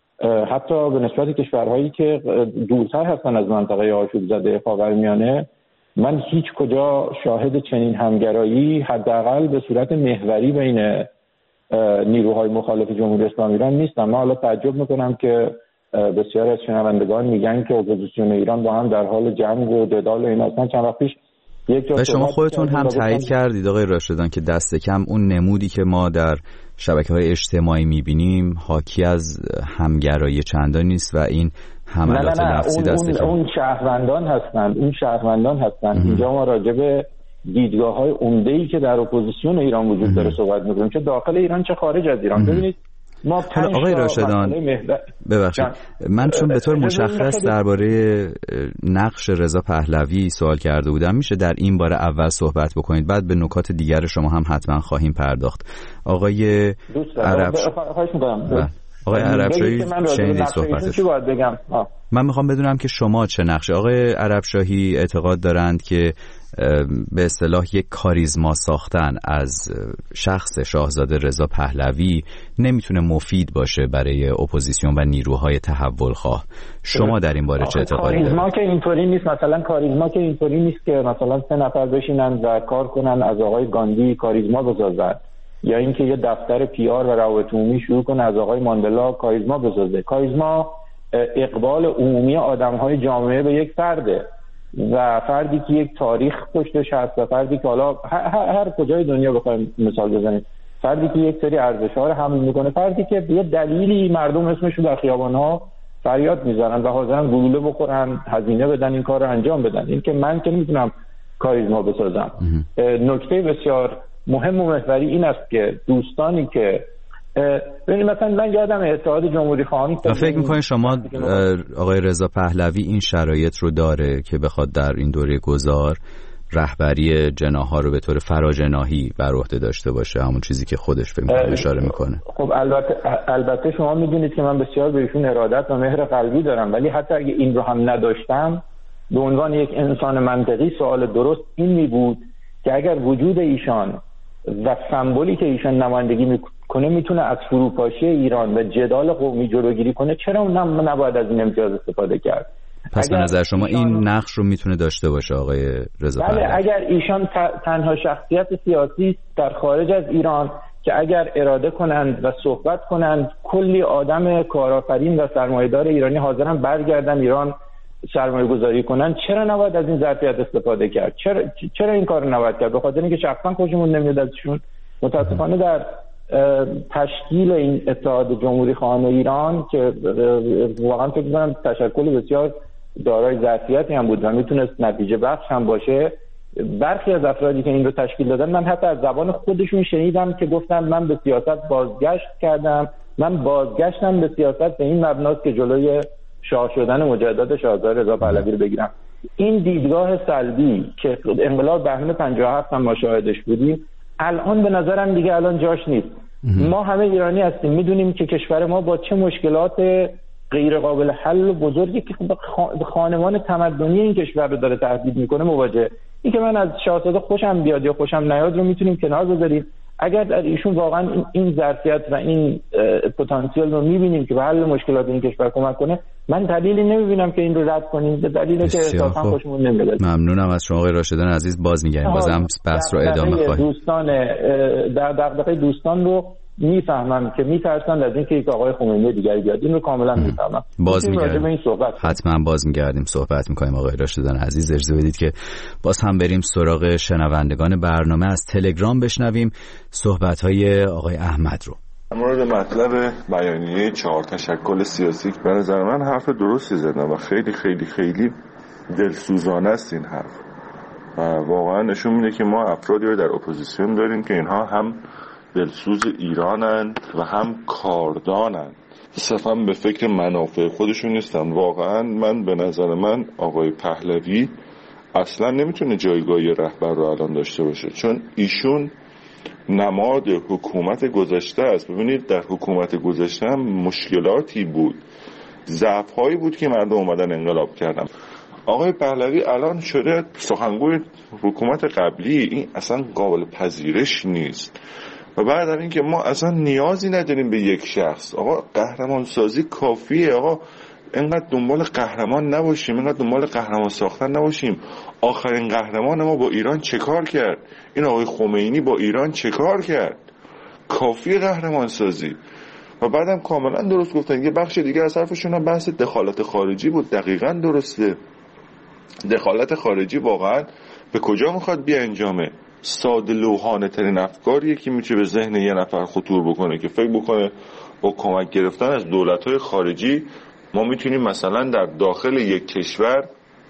حتی به نسبت کشورهایی که دورتر هستن از منطقه آشوب زده خاورمیانه، من هیچ کجا شاهد چنین همگرایی حداقل به صورت محوری بین نیروهای مخالف جمهوری اسلامی ایران نیستم. من حالا تعجب میکنم که بسیار از شنوندگان میگن که اپوزیسیون ایران با هم در حال جنگ و جدال و این اصلا. چند وقت پیش یک جا شما خودتون هم تایید کردید آقای راشدان که دست کم اون نمودی که ما در شبکه‌های اجتماعی میبینیم حاکی از همگرایی چندان نیست و این حملات لفظی دست کم. اون, اون شهروندان هستند، اون شهروندان هستند. اینجا ما راجع به دیدگاه‌های عمده‌ای که در اپوزیسیون ایران وجود داره صحبت می‌کنیم، چه داخل ایران چه خارج از ایران. ببینید ما آقای راشدان ببخشید من چون به طور مشخص درباره نقش رضا پهلوی سوال کرده بودم، میشه در این باره اول صحبت بکنید، بعد به نکات دیگر شما هم حتما خواهیم پرداخت. آقای عرب آقای عربشاهی شنیدید صحبتش. چی باید بگم؟ من میخوام بدونم که شما چه نقشه. آقای عربشاهی اعتقاد دارند که به اصطلاح یک کاریزما ساختن از شخص شاهزاده رضا پهلوی نمیتونه مفید باشه برای اپوزیسیون و نیروهای تحول خواه. شما در این باره چه اعتقادی دارید؟ کاریزما که اینطوری نیست، مثلا کاریزما که اینطوری نیست که مثلا سه نفر بشینن و کار کنن از آقای گاندی کاریزما بسازن، یا اینکه یه دفتر پی آر و روابط عمومی شروع کنه از آقای ماندلا کاریزما بسازه. کاریزما اقبال عمومی آدم‌های جامعه به یک فرده و فردی که یک تاریخ پشتش هست و فردی که حالا هر, هر کجای دنیا بخوایم مثال بزنیم، فردی که یک سری ارزش‌ها رو حمل میکنه، فردی که به دلیلی مردم اسمش رو در خیابان‌ها فریاد میزنن و حاضرن گلوله بخورن، هزینه بدن این کار رو انجام بدن. این که من که نمیتونم کاریزما بسازم. نکته بسیار مهم و محوری این است که دوستانی که ببینید مثلا من یادم اتحاد جمهوری خواهان، فکر می‌کنید شما آقای رضا پهلوی این شرایط رو داره که بخواد در این دوره گذار رهبری جناح‌ها رو به طور فراجناحی بر عهده داشته باشه، همون چیزی که خودش فکر می‌کنه اشاره می‌کنه؟ خب البته البته شما می‌دونید که من بسیار بهشون ارادت و مهر قلبی دارم، ولی حتی اگه این رو هم نداشتم به عنوان یک انسان منطقی سوال درست این می بود که اگر وجود ایشان و سمبولی که ایشان نمایندگی میکنه میتونه از فروپاشی ایران و جدال قومی جلوگیری کنه، چرا نباید از این امتیاز استفاده کرد؟ پس به نظر شما این نقش رو میتونه داشته باشه آقای رضا پهلوی؟ بله، اگر ایشان تنها شخصیت سیاسی در خارج از ایران که اگر اراده کنند و صحبت کنند کلی آدم کارآفرین و سرمایه‌دار ایرانی حاضرن برگردن ایران سرمایه گذاری کنن، چرا نباید از این ظرفیت استفاده کرد؟ چرا چرا این کارو نباید کرد؟ به خاطر اینکه شخصا خوشمون نمیاد ازشون. متاسفانه در تشکیل این اتحاد جمهوری خواهان ایران که واقعا فکر می‌کنم تشکل بسیار دارای ظرفیتی هم بود و میتونست نتیجه بخش هم باشه، برخی از افرادی که این رو تشکیل دادن من حتی از زبان خودشون شنیدم که گفتن من به سیاست بازگشت کردم، من بازگشتم به سیاست به این مبناست که جلوی شاه شدن مجدد شاهزاده رضا پهلوی رو بگیرم. این دیدگاه سلبی که انقلاب بهمن پنجاه و هفت هم ما شاهدش بودیم الان به نظرم دیگه الان جاش نیست. ما همه ایرانی هستیم، میدونیم که کشور ما با چه مشکلات غیر قابل حل بزرگی که خانمان تمدنی این کشور رو داره تهدید میکنه مواجه. این که من از شاهزاده خوشم بیاد یا خوشم نیاد رو میتونیم کنار بذاریم. اگر در ایشون واقعا این ظرفیت و این پتانسیل رو میبینیم که به حل مشکلات این کشور کمک کنه، من دلیلی نمیبینم که این رو رد کنیم به دلیلی که احساسا خوشمون نمیاد. ممنونم از شما آقای راشدان عزیز. باز میگردیم، بازم بحث رو ادامه خواهیم. دوستان در دغدغه دوستان رو میفهمم که میترسن از اینکه یک آقای خمینی دیگری بیاد، این رو کاملا میفهمم. باز میگردیم، حتما باز میگردیم صحبت میکنیم. آقای راشدان عزیز اجازه بدید که باز هم بریم سراغ شنوندگان برنامه. از تلگرام بشنویم صحبت های آقای احمد رو. در مورد مطلب بیانیه چهار تشکل سیاسی به نظر من حرف درستی زدن و خیلی خیلی خیلی دلسوزانه است این حرف و واقعا نشون میده که ما افرادی رو در اپوزیسیون داریم که اینها هم دلسوز ایرانند و هم کاردانند، صرفا به فکر منافع خودشون نیستن. واقعا من به نظر من آقای پهلوی اصلا نمیتونه جایگاهی رهبر رو الان داشته باشه، چون ایشون نماد حکومت گذشته است. ببینید در حکومت گذشته هم مشکلاتی بود، ضعف‌هایی بود که مردم اومدن انقلاب کردن. آقای پهلوی الان شده سخنگوی حکومت قبلی، این اصلا قابل پذیرش نیست. و بعد از اینکه ما اصلا نیازی نداریم به یک شخص، آقا قهرمان سازی کافیه. آقا اینقدر دنبال قهرمان نباشیم، اینقدر دنبال قهرمان ساختن نباشیم. آخرین قهرمان ما با ایران چه کار کرد؟ این آقای خمینی با ایران چه کار کرد؟ کافیه قهرمان سازی. و بعدم کاملا درست گفتن. یه بخش دیگه از حرفشون هم بحث دخالت خارجی بود. دقیقاً درسته. دخالت خارجی واقعا به کجا میخواد بیانجامه؟ ساده لوحانه ترین افکاریه که میشه به ذهن یه نفر خطور بکنه که فکر بکنه با کمک گرفتن از دولت‌های خارجی ما میتونیم مثلا در داخل یک کشور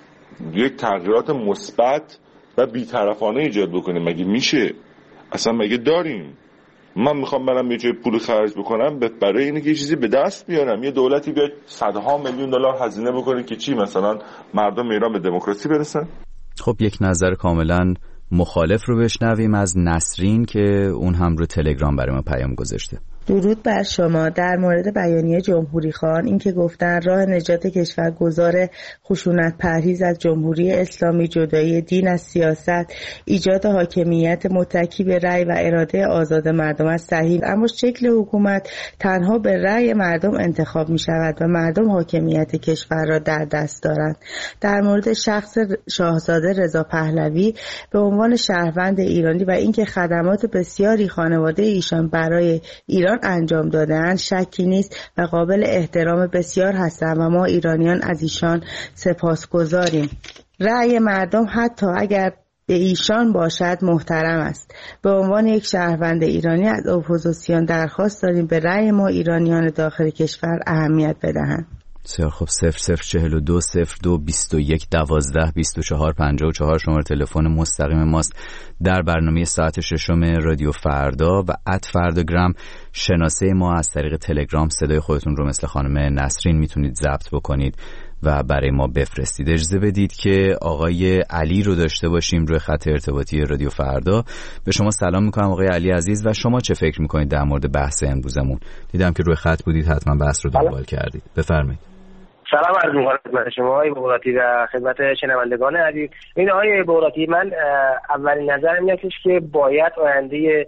یک تغییرات مثبت و بی‌طرفانه ایجاد بکنیم. مگه میشه؟ اصلا مگه داریم؟ من میخوام برم یه جای پول خرج بکنم برای اینکه یه چیزی به دست بیارم، یه دولتی بیاد صدها میلیون دلار هزینه بکنه که چی؟ مثلا مردم ایران به دموکراسی برسن؟ خب یک نظر کاملا مخالف رو بشنویم از نسرین که اون هم رو تلگرام برای ما پیام گذاشته. درود بر شما. در مورد بیانیه جمهوری خان این که گفتن راه نجات کشور گذار خشونت پرهیز از جمهوری اسلامی، جدایی دین از سیاست، ایجاد حاکمیت متکی به رأی و اراده آزاد مردم است صحیح، اما شکل حکومت تنها به رأی مردم انتخاب می شود و مردم حاکمیت کشور را در دست دارند. در مورد شخص شاهزاده رضا پهلوی به عنوان شهروند ایرانی و اینکه خدمات بسیاری خانواده ایشان برای ایران انجام دادن شکی نیست و قابل احترام بسیار هستند و ما ایرانیان از ایشان سپاسگزاریم. رأی مردم حتی اگر به ایشان باشد محترم است. به عنوان یک شهروند ایرانی از اپوزیسیون درخواست داریم به رأی ما ایرانیان داخل کشور اهمیت بدهند. بسیار خب. صفر صفر چهل و دو صفر دو بیست و یک دوازده بیست و چهار پنجاه و چهار شماره تلفن مستقیم ماست در برنامه ساعت ششم رادیو فردا و ات فرداگرام شناسه ما از طریق تلگرام. صدای خودتون رو مثل خانم نسرین میتونید ضبط بکنید و برای ما بفرستید. اجازه بدید که آقای علی رو داشته باشیم روی خط ارتباطی رادیو فردا. به شما سلام میکنم آقای علی عزیز و شما چه فکر میکنید در مورد بحث امروزمون؟ دیدم که روی خط بودید، حتما بحث رو دنبال کردید. بفرمایید. سلام عرض می‌کنم خدمت شما آقای بغراتی و خدمت شنوندگان عزیز. این آقای بغراتی، من اولین نظرم اینه که باید آینده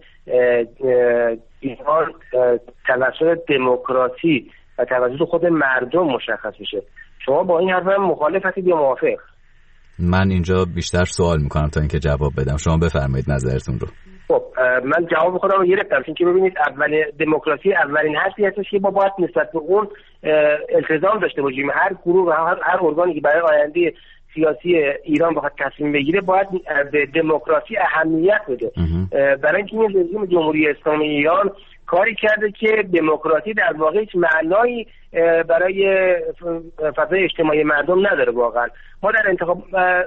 ایران توسط دموکراسی و توسط خود مردم مشخص بشه، شما با این حرف مخالف هستید یا موافق؟ من اینجا بیشتر سوال میکنم تا اینکه جواب بدم. شما بفرمایید نظرتون رو. خب من جواب خودم رو گرفتم، چون که ببینید اول دموکراسی اولین حرفی هستش که ما باید نسبت به اون التزام داشته باشیم. هر گروه و هر, هر ارگانی که برای آینده سیاسی ایران بخواد تصمیم بگیره باید به دموکراسی اهمیت بده. برای اینکه این رژیم جمهوری اسلامی ایران کاری کرده که دموکراسی در واقع هیچ معنایی برای فضای اجتماعی مردم نداره. واقعا ما در انتخاب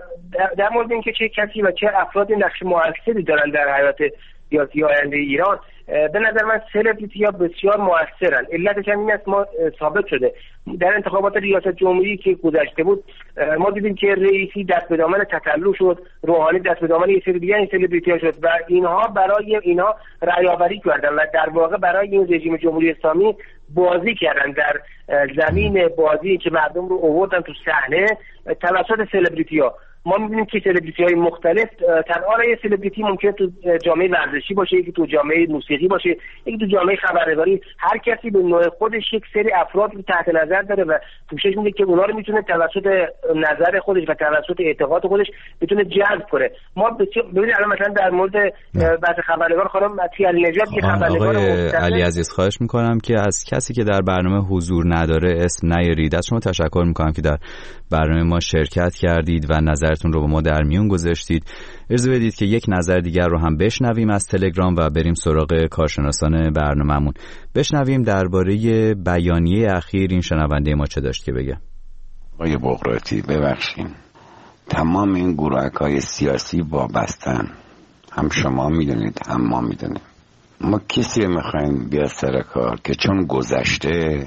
در مورد اینکه چه کسی و چه افرادی نقش موثری دارن در حیات سیاسی آینده ایران، به نظر من سلبریتی ها بسیار موثرن. علتش هم این است، ما ثابت شده در انتخابات ریاست جمهوری که گذشته بود ما دیدیم که رئیسی دست به دامن تطلع شد، روحانی دست به دامن یه سری دیگه این سلبریتی ها شد و اینها برای اینها رأی آوری کردن و در واقع برای این رژیم جمهوری اسلامی بازی کردن در زمین بازی که مردم رو آوردن تو صحنه توسط سلبریتی ها. ما می‌بینیم که سلبریتی های مختلف، تنها یه سلبریتی ممکنه تو جامعه ورزشی باشه، یکی تو جامعه موسیقی باشه، یکی تو جامعه خبرنگاری، هر کسی به نوع خودش یک سری افراد رو تحت نظر داره و پوشش میده که اونا رو میتونه توسط نظر خودش و توسط اعتقاد خودش بتونه جذب کنه. ما ببینید الان مثلا در مورد بعض خبرنگار خانم علی نژاد که خبرنگار علی عزیز خواهش میکنم که از کسی که در برنامه حضور نداره اسم نیارید. از شما تشکر میکنم که در برنامه ما شرکت کردید و نظرتون رو با ما در میون گذاشتید. اجازه بدید که یک نظر دیگر رو هم بشنویم از تلگرام و بریم سراغ کارشناسان برنامه‌مون. بشنویم درباره بیانیه اخیر این شنونده ما چه داشت که بگه. آقای بغراتی ببخشید، تمام این گروه‌های سیاسی وابستن، هم شما میدونید هم ما میدونیم. ما کسی میخوایم بیاد سر کار که چون گذشته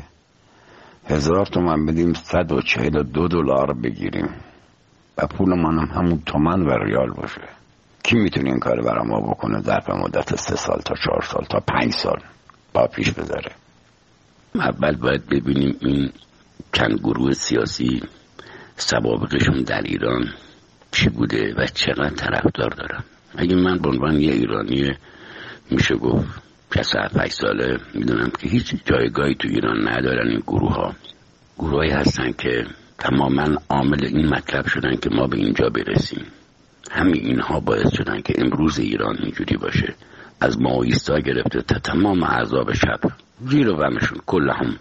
هزار تومن بدیم صد و چهل و دو دلار بگیریم و پولمان هم همون تومن و ریال باشه. کی میتونه این کار برای ما بکنه ظرف مدت سه سال تا چهار سال تا پنج سال با پیش بذاره؟ اول باید ببینیم این چند گروه سیاسی سوابقشون در ایران چی بوده و چقدر طرفدار دارن. اگه من به عنوان یه ایرانی میشه گفت شصت و هفت ساله میدونم که هیچ جایگاهی تو ایران ندارن این گروه ها، گروهایی هستن که تماما عامل این مطلب شدن که ما به اینجا برسیم. همین اینها باعث شدن که امروز ایران اینجوری باشه، از ماویستا گرفته تا تمام احزاب شب زیر و بمشون کل هم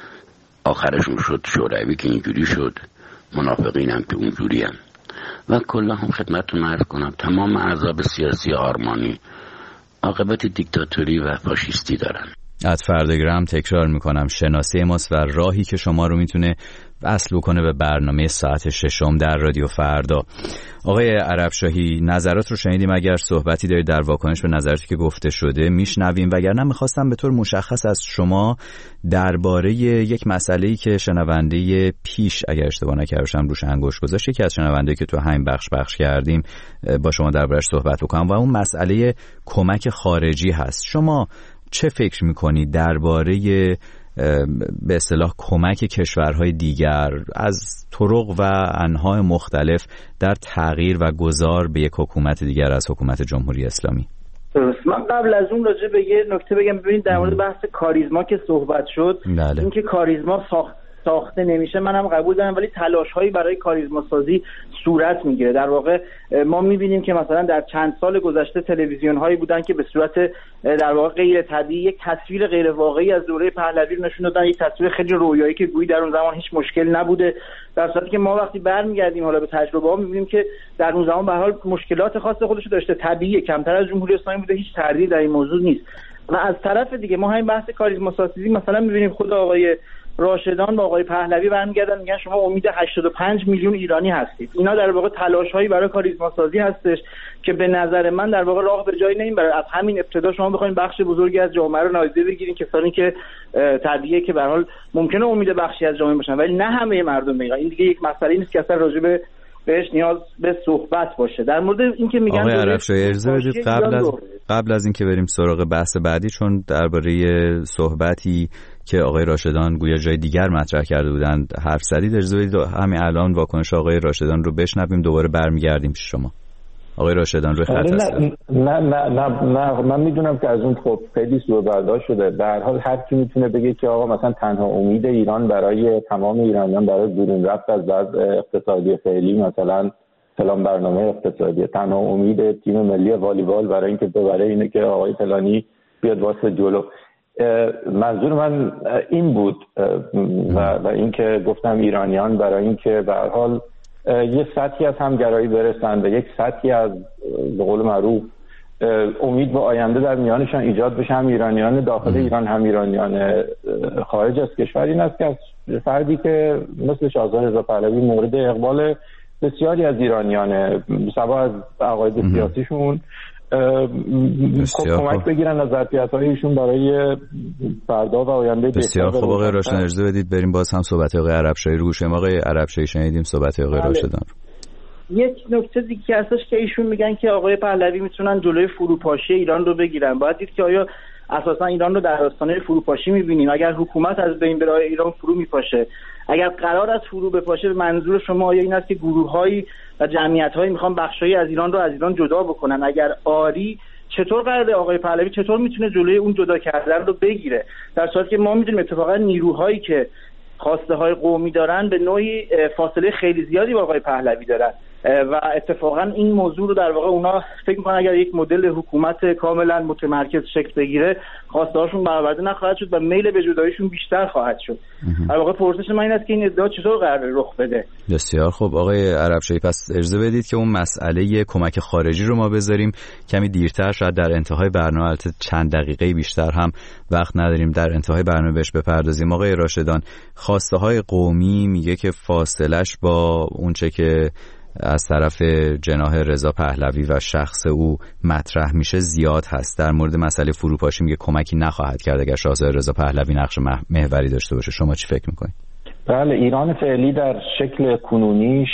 آخرشون شد شوروی که اینجوری شد، منافقین هم که اونجوری هم و کل هم خدمتتون عرض کنم تمام احزاب سیاسی آرمانی عاقبت دیکتاتوری و فاشیستی دارن. از فردگرام تکرار میکنم شناسه ماست و راهی که شما رو میتونه وصل کنه به برنامه ساعت ششم در رادیو فردا. آقای عربشاهی نظرات رو شنیدیم، اگر صحبتی دارید در واکنش به نظراتی که گفته شده میشنویم، وگرنه میخواستم به طور مشخص از شما درباره یک مسئله‌ای که شنونده پیش اگر اشتباه نکردم روش انگشت گذاشت، یکی از شنونده‌ای که تو همین بخش بخش کردیم با شما دربارش صحبت بکنم و اون مسئله کمک خارجی هست. شما چه فکر میکنی درباره به اصطلاح کمک کشورهای دیگر از طرق و انواع مختلف در تغییر و گذار به یک حکومت دیگر از حکومت جمهوری اسلامی؟ من قبل از اون راجع به یه نکته بگم. ببینید در مورد بحث کاریزما که صحبت شد، بله. اینکه کاریزما ساخت ساخته نمیشه منم قبول دارم، ولی تلاش‌هایی برای کاریزما سازی صورت میگیره. در واقع ما می‌بینیم که مثلا در چند سال گذشته تلویزیون‌هایی بودن که به صورت در واقع غیر طبیعی یک تصویر غیر واقعی از دوره پهلوی رو نشون دادن، یک تصویر خیلی رویایی که گویی در اون زمان هیچ مشکل نبوده، در صورتی که ما وقتی برمیگردیم حالا به تجربه‌ها می‌بینیم که در اون زمان به هر حال مشکلات خاص خودش داشته، طبیعیه، کمتر از جمهوری اسلامی بوده، هیچ تردیدی در این موضوع نیست. و از طرف دیگه ما همین بحث کاریزما سازی مثلا می‌بینیم خود آقای راشدان با آقای پهلوی برمیگردن میگن شما امید هشتاد و پنج میلیون ایرانی هستید. اینا در واقع تلاش‌هایی برای کاریزما سازی هستش که به نظر من در واقع راه به جایی نمیبره. از همین ابتدا شما بخواید بخش بزرگی از جامعه رو نادیده بگیرین، کسانی که طبیعیه که به هر حال ممکنه امید بخشی از جامعه باشن ولی نه همه مردم میگن. این دیگه یک مسئله نیست که اصلا راجع به بهش نیاز به صحبت باشه. در مورد اینکه میگن آقای عربشاهی اجازه بدید قبل از قبل از اینکه بریم سراغ بحث بعدی، چون درباره صحبتی که آقای راشدان گویا جای دیگر مطرح کرده بودند حرف زدید، اجازه بدید همین الان واکنش آقای راشدان رو بشنویم، دوباره برمیگردیم پیش شما. آقای راشدان روی خط هستن. نه نه نه نه من میدونم که از اون خب خیلی سوء برداشت شده. در حال هر کی میتونه بگه که آقا مثلا تنها امید ایران برای تمام ایرانیان برای بیرون رفت از وضع اقتصادی فعلی مثلا فلان برنامه اقتصادی، تنها امید تیم ملی والیبال برای اینکه ببره اینه که آقای فلانی بیاد واسه جلو. منظور من این بود و, و اینکه گفتم ایرانیان برای اینکه به هر حال یه سطحی از همگرایی برسن و یک سطحی از به قول معروف امید به آینده در میانشان ایجاد بشه، هم ایرانیان داخل ایران هم ایرانیان خارج از کشور. این است که فردی که مثل شاهزاده رضا پهلوی مورد اقبال بسیاری از ایرانیان سوا از عقاید سیاسیشون کمک بگیرن از ظرفیت‌های ایشون برای فردا و آینده بسیار خوب. آقای راشدان اجازه بدید بریم باز هم صحبت آقای عربشاهی رو گوش کنیم. آقای عربشاهی شنیدیم صحبت آقای راشدان رو. یک نکته دیگه هستش که ایشون میگن که آقای پهلوی میتونن جلوی فروپاشی ایران رو بگیرن. باید دید که آیا اساسا ایران رو در آستانه فروپاشی میبینیم؟ اگر حکومت از بین بره ایران فرو میپاشه، اگر قرار است فرو بپاشه، منظور شما آیا این است که گروه‌هایی و جمعیت‌هایی میخوان بخشایی از ایران رو از ایران جدا بکنن؟ اگر آری چطور قراره آقای پهلوی چطور میتونه جلوی اون جدا کردن رو بگیره، در صورتی که ما میدونیم اتفاقا نیروهایی که خواسته های قومی دارن به نوعی فاصله خیلی زیادی با آقای پهلوی دارن و اتفاقا این موضوع رو در واقع اونا فکر میکنن اگر یک مدل حکومت کاملا متمرکز شکل بگیره خواسته هاشون برآورده نخواهد شد و میل به جداییشون بیشتر خواهد شد. در واقع پرسش من این است که این ادعا چطور قراره رخ بده؟ بسیار خوب آقای عربشاهی، پس اجازه بدید که اون مسئله کمک خارجی رو ما بذاریم کمی دیرتر، شاید در انتهای برنامه، البته چند دقیقه بیشتر هم وقت نداریم، در انتهای برنامه بهش بپردازیم. آقای راشدان، خواسته های قومی میگه که فاصلش با اونچه که از طرف جناح رضا پهلوی و شخص او مطرح میشه زیاد هست. در مورد مسئله فروپاشی میگه کمکی نخواهد کرد اگر شاهزاده رضا پهلوی نقش محوری داشته باشه. شما چی فکر میکنید؟ بله، ایران فعلی در شکل کنونیش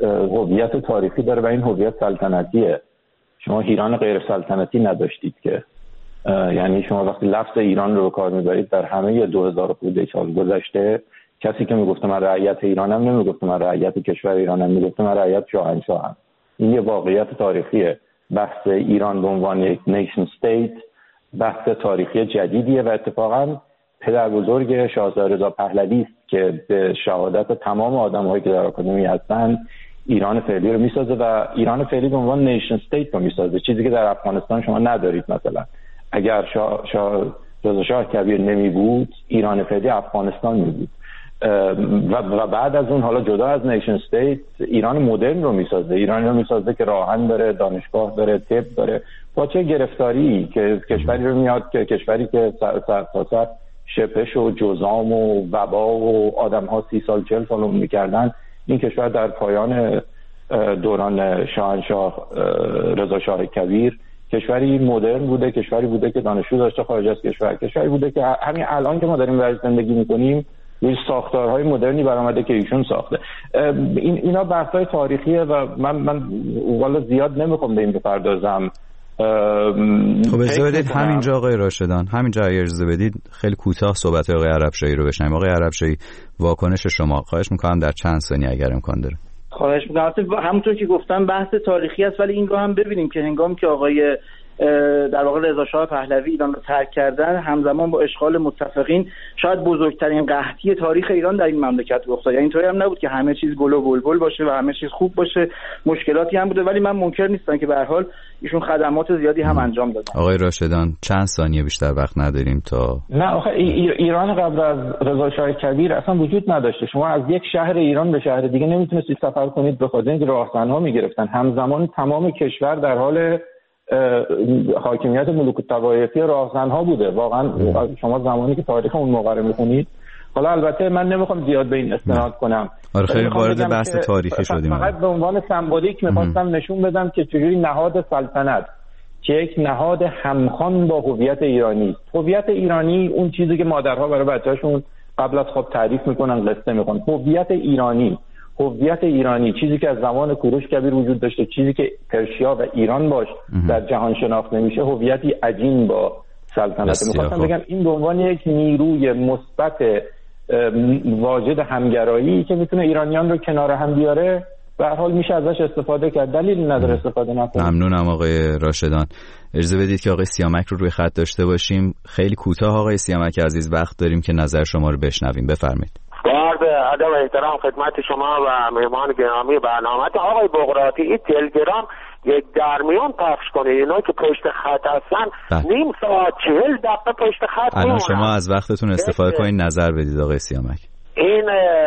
هویت تاریخی داره و این هویت سلطنتیه. شما ایران غیر سلطنتی نداشتید که، یعنی شما وقتی لفظ ایران رو به کار میبرید در همه دو هزار خورده سال گذشته کسی که میگفته من رعیت ایرانم نمیگفته من رعیت کشور ایرانم، میگفته من رعیت شاهنشاهم. این یه واقعیت تاریخیه. بحث ایران به عنوان یک نیشن استیت بحث تاریخی جدیدیه و اتفاقا پدر بزرگ شاهزاده رضا پهلوی است که به شهادت تمام آدم‌هایی که در آکادمی هستن ایران فعلی رو میسازه و ایران فعلی به عنوان نیشن استیت رو میسازه، چیزی که در افغانستان شما ندارید. مثلا اگر شاه شاه رضا شاه کبیر نمی بود ایران فعلی افغانستان می بود و بعد از اون حالا جدا از نیشن استیت ایران مدرن رو میسازه، ایرانی رو میسازه که راهن داره، دانشگاه داره، طب داره. با چه گرفتاری که کشوری رو میاد که کشوری که سر سر سر شپش و جزام و وبا و آدم ها سی سال چل سال اون میکردن، این کشور در پایان دوران شاهنشاه رضا شاه کبیر کشوری مدرن بوده، کشوری بوده که دانشجو داشته خارج از کشور، کشوری بوده که همین الان که ما داریم برای زندگی میکنیم روی ساختارهای مدرنی برآمده که ایشون ساخته. این اینا بحث‌های تاریخیه و من من والا زیاد نمیخوام به این بپردازم. خب اجازه بدید همینجا آقای راشدان، همینجا اگه اجازه بدید خیلی کوتاه صحبت آقای عربشاهی رو بشنویم. آقای عربشاهی، واکنش شما خواهش میکنم در چند ثانیه اگر امکان داره. خواهش میکنم. همونطور که گفتم بحث تاریخی است، ولی این رو هم ببینیم که هنگامی که آقای در واقع رضا شاه پهلوی ایران رو ترک کردن همزمان با اشغال متفقین شاید بزرگترین قحطی تاریخ ایران در این مملکت رخ داد. یعنی اینطوری هم نبود که همه چیز گل و بلبل باشه و همه چیز خوب باشه، مشکلاتی هم بوده، ولی من منکر نیستم که به هر حال ایشون خدمات زیادی هم انجام دادن. آقای راشدان چند ثانیه بیشتر وقت نداریم تا نه آخه ایران قبل از رضا شاه کبیر اصلا وجود نداشته. شما از یک شهر ایران به شهر دیگه نمیتونستید سفر کنید به خاطر اینکه راهزن‌ها میگرفتن. همزمان تمام کشور در حال حاکمیت ملوک الطوایفی راهزن‌ها بوده. واقعا شما زمانی که تاریخ اون موقع رو می‌خونید، حالا البته من نمیخوام زیاد به این استناد کنم، آره خیلی وارد بحث تاریخی شدیم، فقط به عنوان سمبولیک می‌خواستم نشون بدم که چجوری نهاد سلطنت که یک نهاد همخوان با هویت ایرانی است. هویت ایرانی اون چیزی که مادرها برای بچه‌هاشون قبل از خواب تعریف می‌کنن، قصه می‌خونن. هویت ایرانی هویت ایرانی چیزی که از زمان کوروش کبیر وجود داشته، چیزی که پرشیا و ایران باش در جهان شناخته میشه، هویتی عجین با سلطنت. میخواستم بگم این به عنوان یک نیروی مثبت واجد همگرایی که میتونه ایرانیان رو کنار هم بیاره به هر حال میشه ازش استفاده کرد، دلیل نداره استفاده نکنیم. ممنونم آقای راشدان. اجازه بدید که آقای سیامک رو روی خط داشته باشیم. خیلی کوتاه آقای سیامک عزیز وقت داریم که نظر شما رو بشنویم، بفرمایید. با عرض ادب و احترام خدمت شما و مهمان گرامی برنامه. آقای بغراتی این تلگرام یک درمیان پخش کنه، اینا که پشت خط هستن نیم ساعت چهل دقیقه پشت خط الان شما از وقتتون استفاده کنید نظر بدید آقای سیامک. این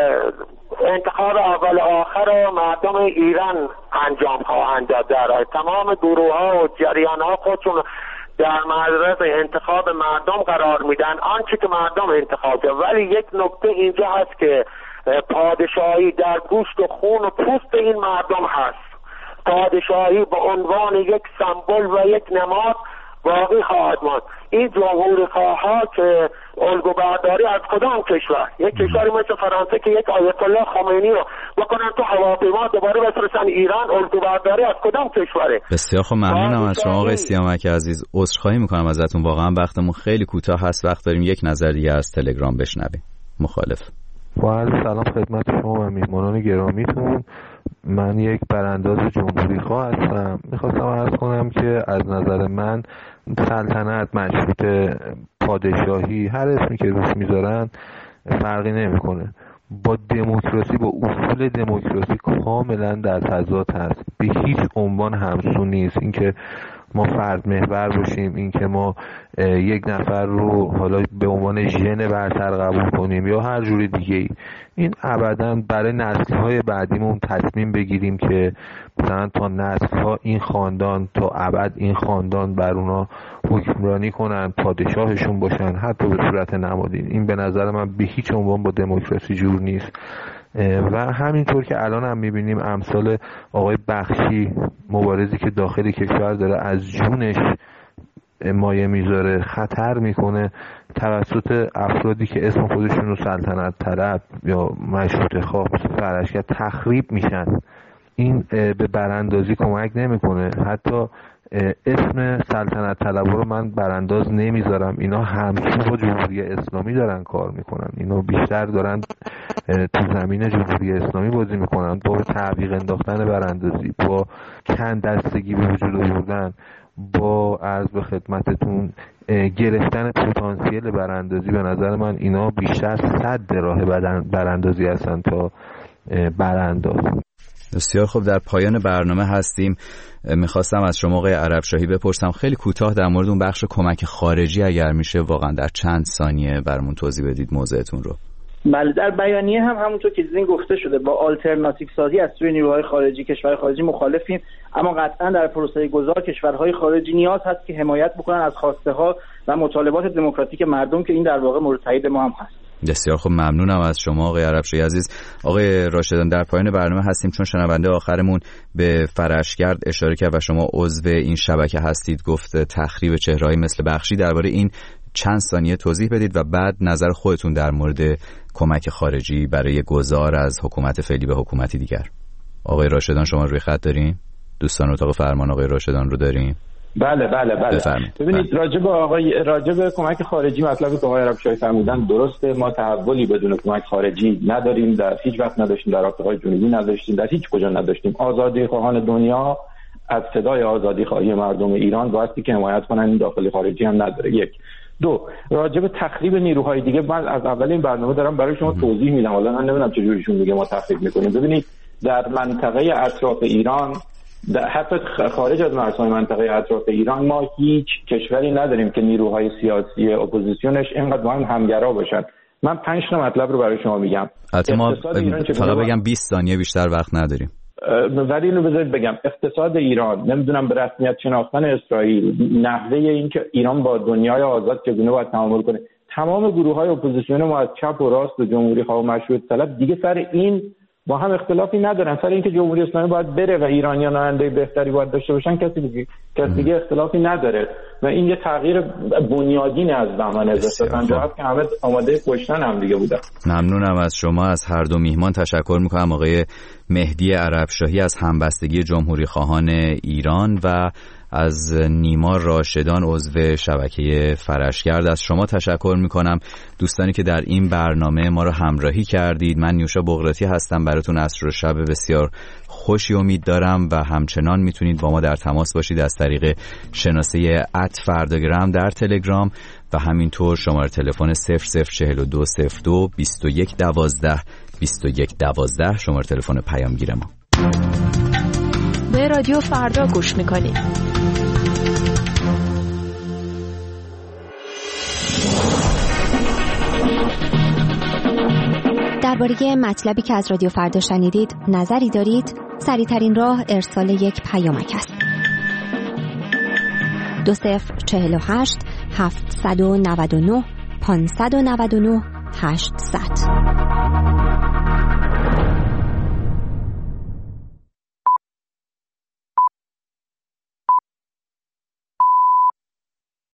انتخاب اول آخر رو مردم ایران انجام خواهند داد. در تمام گروه ها و جریان ها خودشون در معرض انتخاب مردم قرار میدن، آنچه که مردم انتخاب کرد. ولی یک نکته اینجا هست که پادشاهی در گوشت و خون و پوست این مردم هست. پادشاهی به عنوان یک سمبل و یک نماد باقی خواهد ماند. این جمهوری خواها که الگو برداری از کدام کشور؟ یک کشوری مثل فرانسه که یک آیت الله خمینی رو بکنن تو هواپیما دوباره بفرستن ایران، الگو برداری از کدام کشوره؟ بسیار خب، ممنونم از شما آقای سیامک عزیز. عذرخواهی میکنم ازتون، واقعا وقتمون خیلی کوتاه هست. وقت داریم یک نظر دیگه از تلگرام بشنویم. مخالف. با عرض سلام خدمت شما و میهمانان گرامیتون. من یک برانداز جمهوری خواه هستم. میخواستم عرض کنم که از نظر من سلطنت، مشروطه، پادشاهی، هر اسمی که روش میذارن فرقی نمیکنه. با دموکراسی، با اصول دموکراسی کاملا در تضاد هست، به هیچ عنوان همسو نیست. اینکه ما فرد محور باشیم، اینکه ما یک نفر رو حالا به عنوان ژن برتر قبول کنیم یا هر جوری دیگه ای، این ابداً برای نسل‌های بعدیمون تصمیم بگیریم که مثلا تا نسل‌ها این خاندان تا ابد این خاندان بر اونا حکمرانی کنن، پادشاهشون باشن، حتی به صورت نمادین، این به نظر من به هیچ عنوان با دموکراسی جور نیست. و همینطور که الان هم میبینیم امثال آقای بخشی، مبارزی که داخل کشور داره از جونش مایه میذاره، خطر میکنه توسط افرادی که اسم خودشون رو سلطنت طلب یا مشروطه خواه فرشگر تخریب میشن. این به براندازی کمک نمیکنه. حتی اسم سلطنت طلبا رو من برانداز نمیذارم، اینا همسو با جمهوری اسلامی دارن کار میکنن، اینا بیشتر دارن تو زمین جمهوری اسلامی بازی میکنن، با تعویق انداختن براندازی، با چند دستگی به وجود آوردن، با عرض به خدمتتون گرفتن پتانسیل براندازی. به نظر من اینا بیشتر صد راه براندازی هستن تا برانداز. بسیار خوب، در پایان برنامه هستیم. میخواستم از شما آقای عربشاهی بپرسم خیلی کوتاه در مورد اون بخش کمک خارجی اگر میشه واقعا در چند ثانیه برامون توضیح بدید موضعتون رو. بله، در بیانیه هم همونطور که دیدین گفته شده با آلترناتیو سازی از سوی نیروهای خارجی، کشورهای خارجی مخالفیم، اما قطعا در پروسه گذار کشورهای خارجی نیاز هست که حمایت بکنن از خواسته ها و مطالبات دموکراتیک مردم که این در واقع مورد تایید ما هم هست. بسیار خب، ممنونم از شما آقای عربشاهی عزیز. آقای راشدان، در پایان برنامه هستیم، چون شنونده آخرمون به فرشگرد اشاره کرد و شما عضو این شبکه هستید، گفت تخریب چهره‌ای مثل بخشی. درباره این چند ثانیه توضیح بدید و بعد نظر خودتون در مورد کمک خارجی برای گذار از حکومت فعلی به حکومتی دیگر. آقای راشدان شما روی خط دارین؟ دوستان اتاق فرمان آقای راشدان رو دارین؟ بله بله بله. بفرمایید. ببینید راجب آقای راجب کمک خارجی مطلبی که آقای عربشاهی فرمودن درسته. ما تحولی بدون کمک خارجی نداریم، در هیچ وقت نداشتیم، در آفریقای جنوبی نداشتیم، در هیچ کجا نداشتیم. آزادی خواهان دنیا از صدای آزادی خواهی مردم ایران واسطی که حمایت کنن این داخلی خارجی هم نداره. یک. دو، راجب تخریب نیروهای دیگه من از اول این برنامه دارم برای شما توضیح میدم، حالا من نمیدونم چه جوریشون میگه ما تخریب میکنیم. ببینید در منطقه اطراف ایران، حتی خارج از مرزهای منطقه اطراف ایران، ما هیچ کشوری نداریم که نیروهای سیاسی اپوزیسیونش اینقدر با هم همگرا باشن. من پنج تا مطلب رو برای شما میگم. ما فقط بگم بیست ثانیه بیشتر وقت نداریم. ولی اینو بذارید بگم، اقتصاد ایران، نمیدونم به رسمیت شناختن اسرائیل، نحوه اینکه ایران با دنیای آزاد چگونه باید تعامل کنه، تمام گروه‌های اپوزیسیون ما از چپ و راست و جمهوری خواه و مشروطه طلب دیگه سر این با هم اختلافی ندارن. سر اینکه جمهوری اسلامی باید بره و ایرانیان آینده بهتری باید داشته باشن کسی دیگه کسی دیگه اختلافی نداره و این یه تغییر بنیادین از زمان هزار و سیصد و پنجاه که همه آماده کشتن هم دیگه بودن. ممنونم از شما. از هر دو میهمان تشکر میکنم. آقای مهدی عربشاهی از همبستگی جمهوری خواهان ایران و از نیما راشدان عضو شبکه فرشگرد از شما تشکر میکنم. دوستانی که در این برنامه ما رو همراهی کردید، من نیوشا بغراتی هستم، براتون عصر و شب بسیار خوش خوشی امید دارم و همچنان میتونید با ما در تماس باشید از طریق شناسه ات فرداگرام در تلگرام و همینطور شماره تلفن صفر صفر چهل و دو صفر دو بیست و یک دوازده بیست و یک دوازده شماره تلفن پیامگیر ما. به رادیو فردا گوش میکنید. درباره مطلبی که از رادیو فردا شنیدید نظری دارید؟ سریع‌ترین راه ارسال یک پیامک است. دو صفر چهل و هشت هفتصد و نود و نه پانصد و نود و نه هشتصد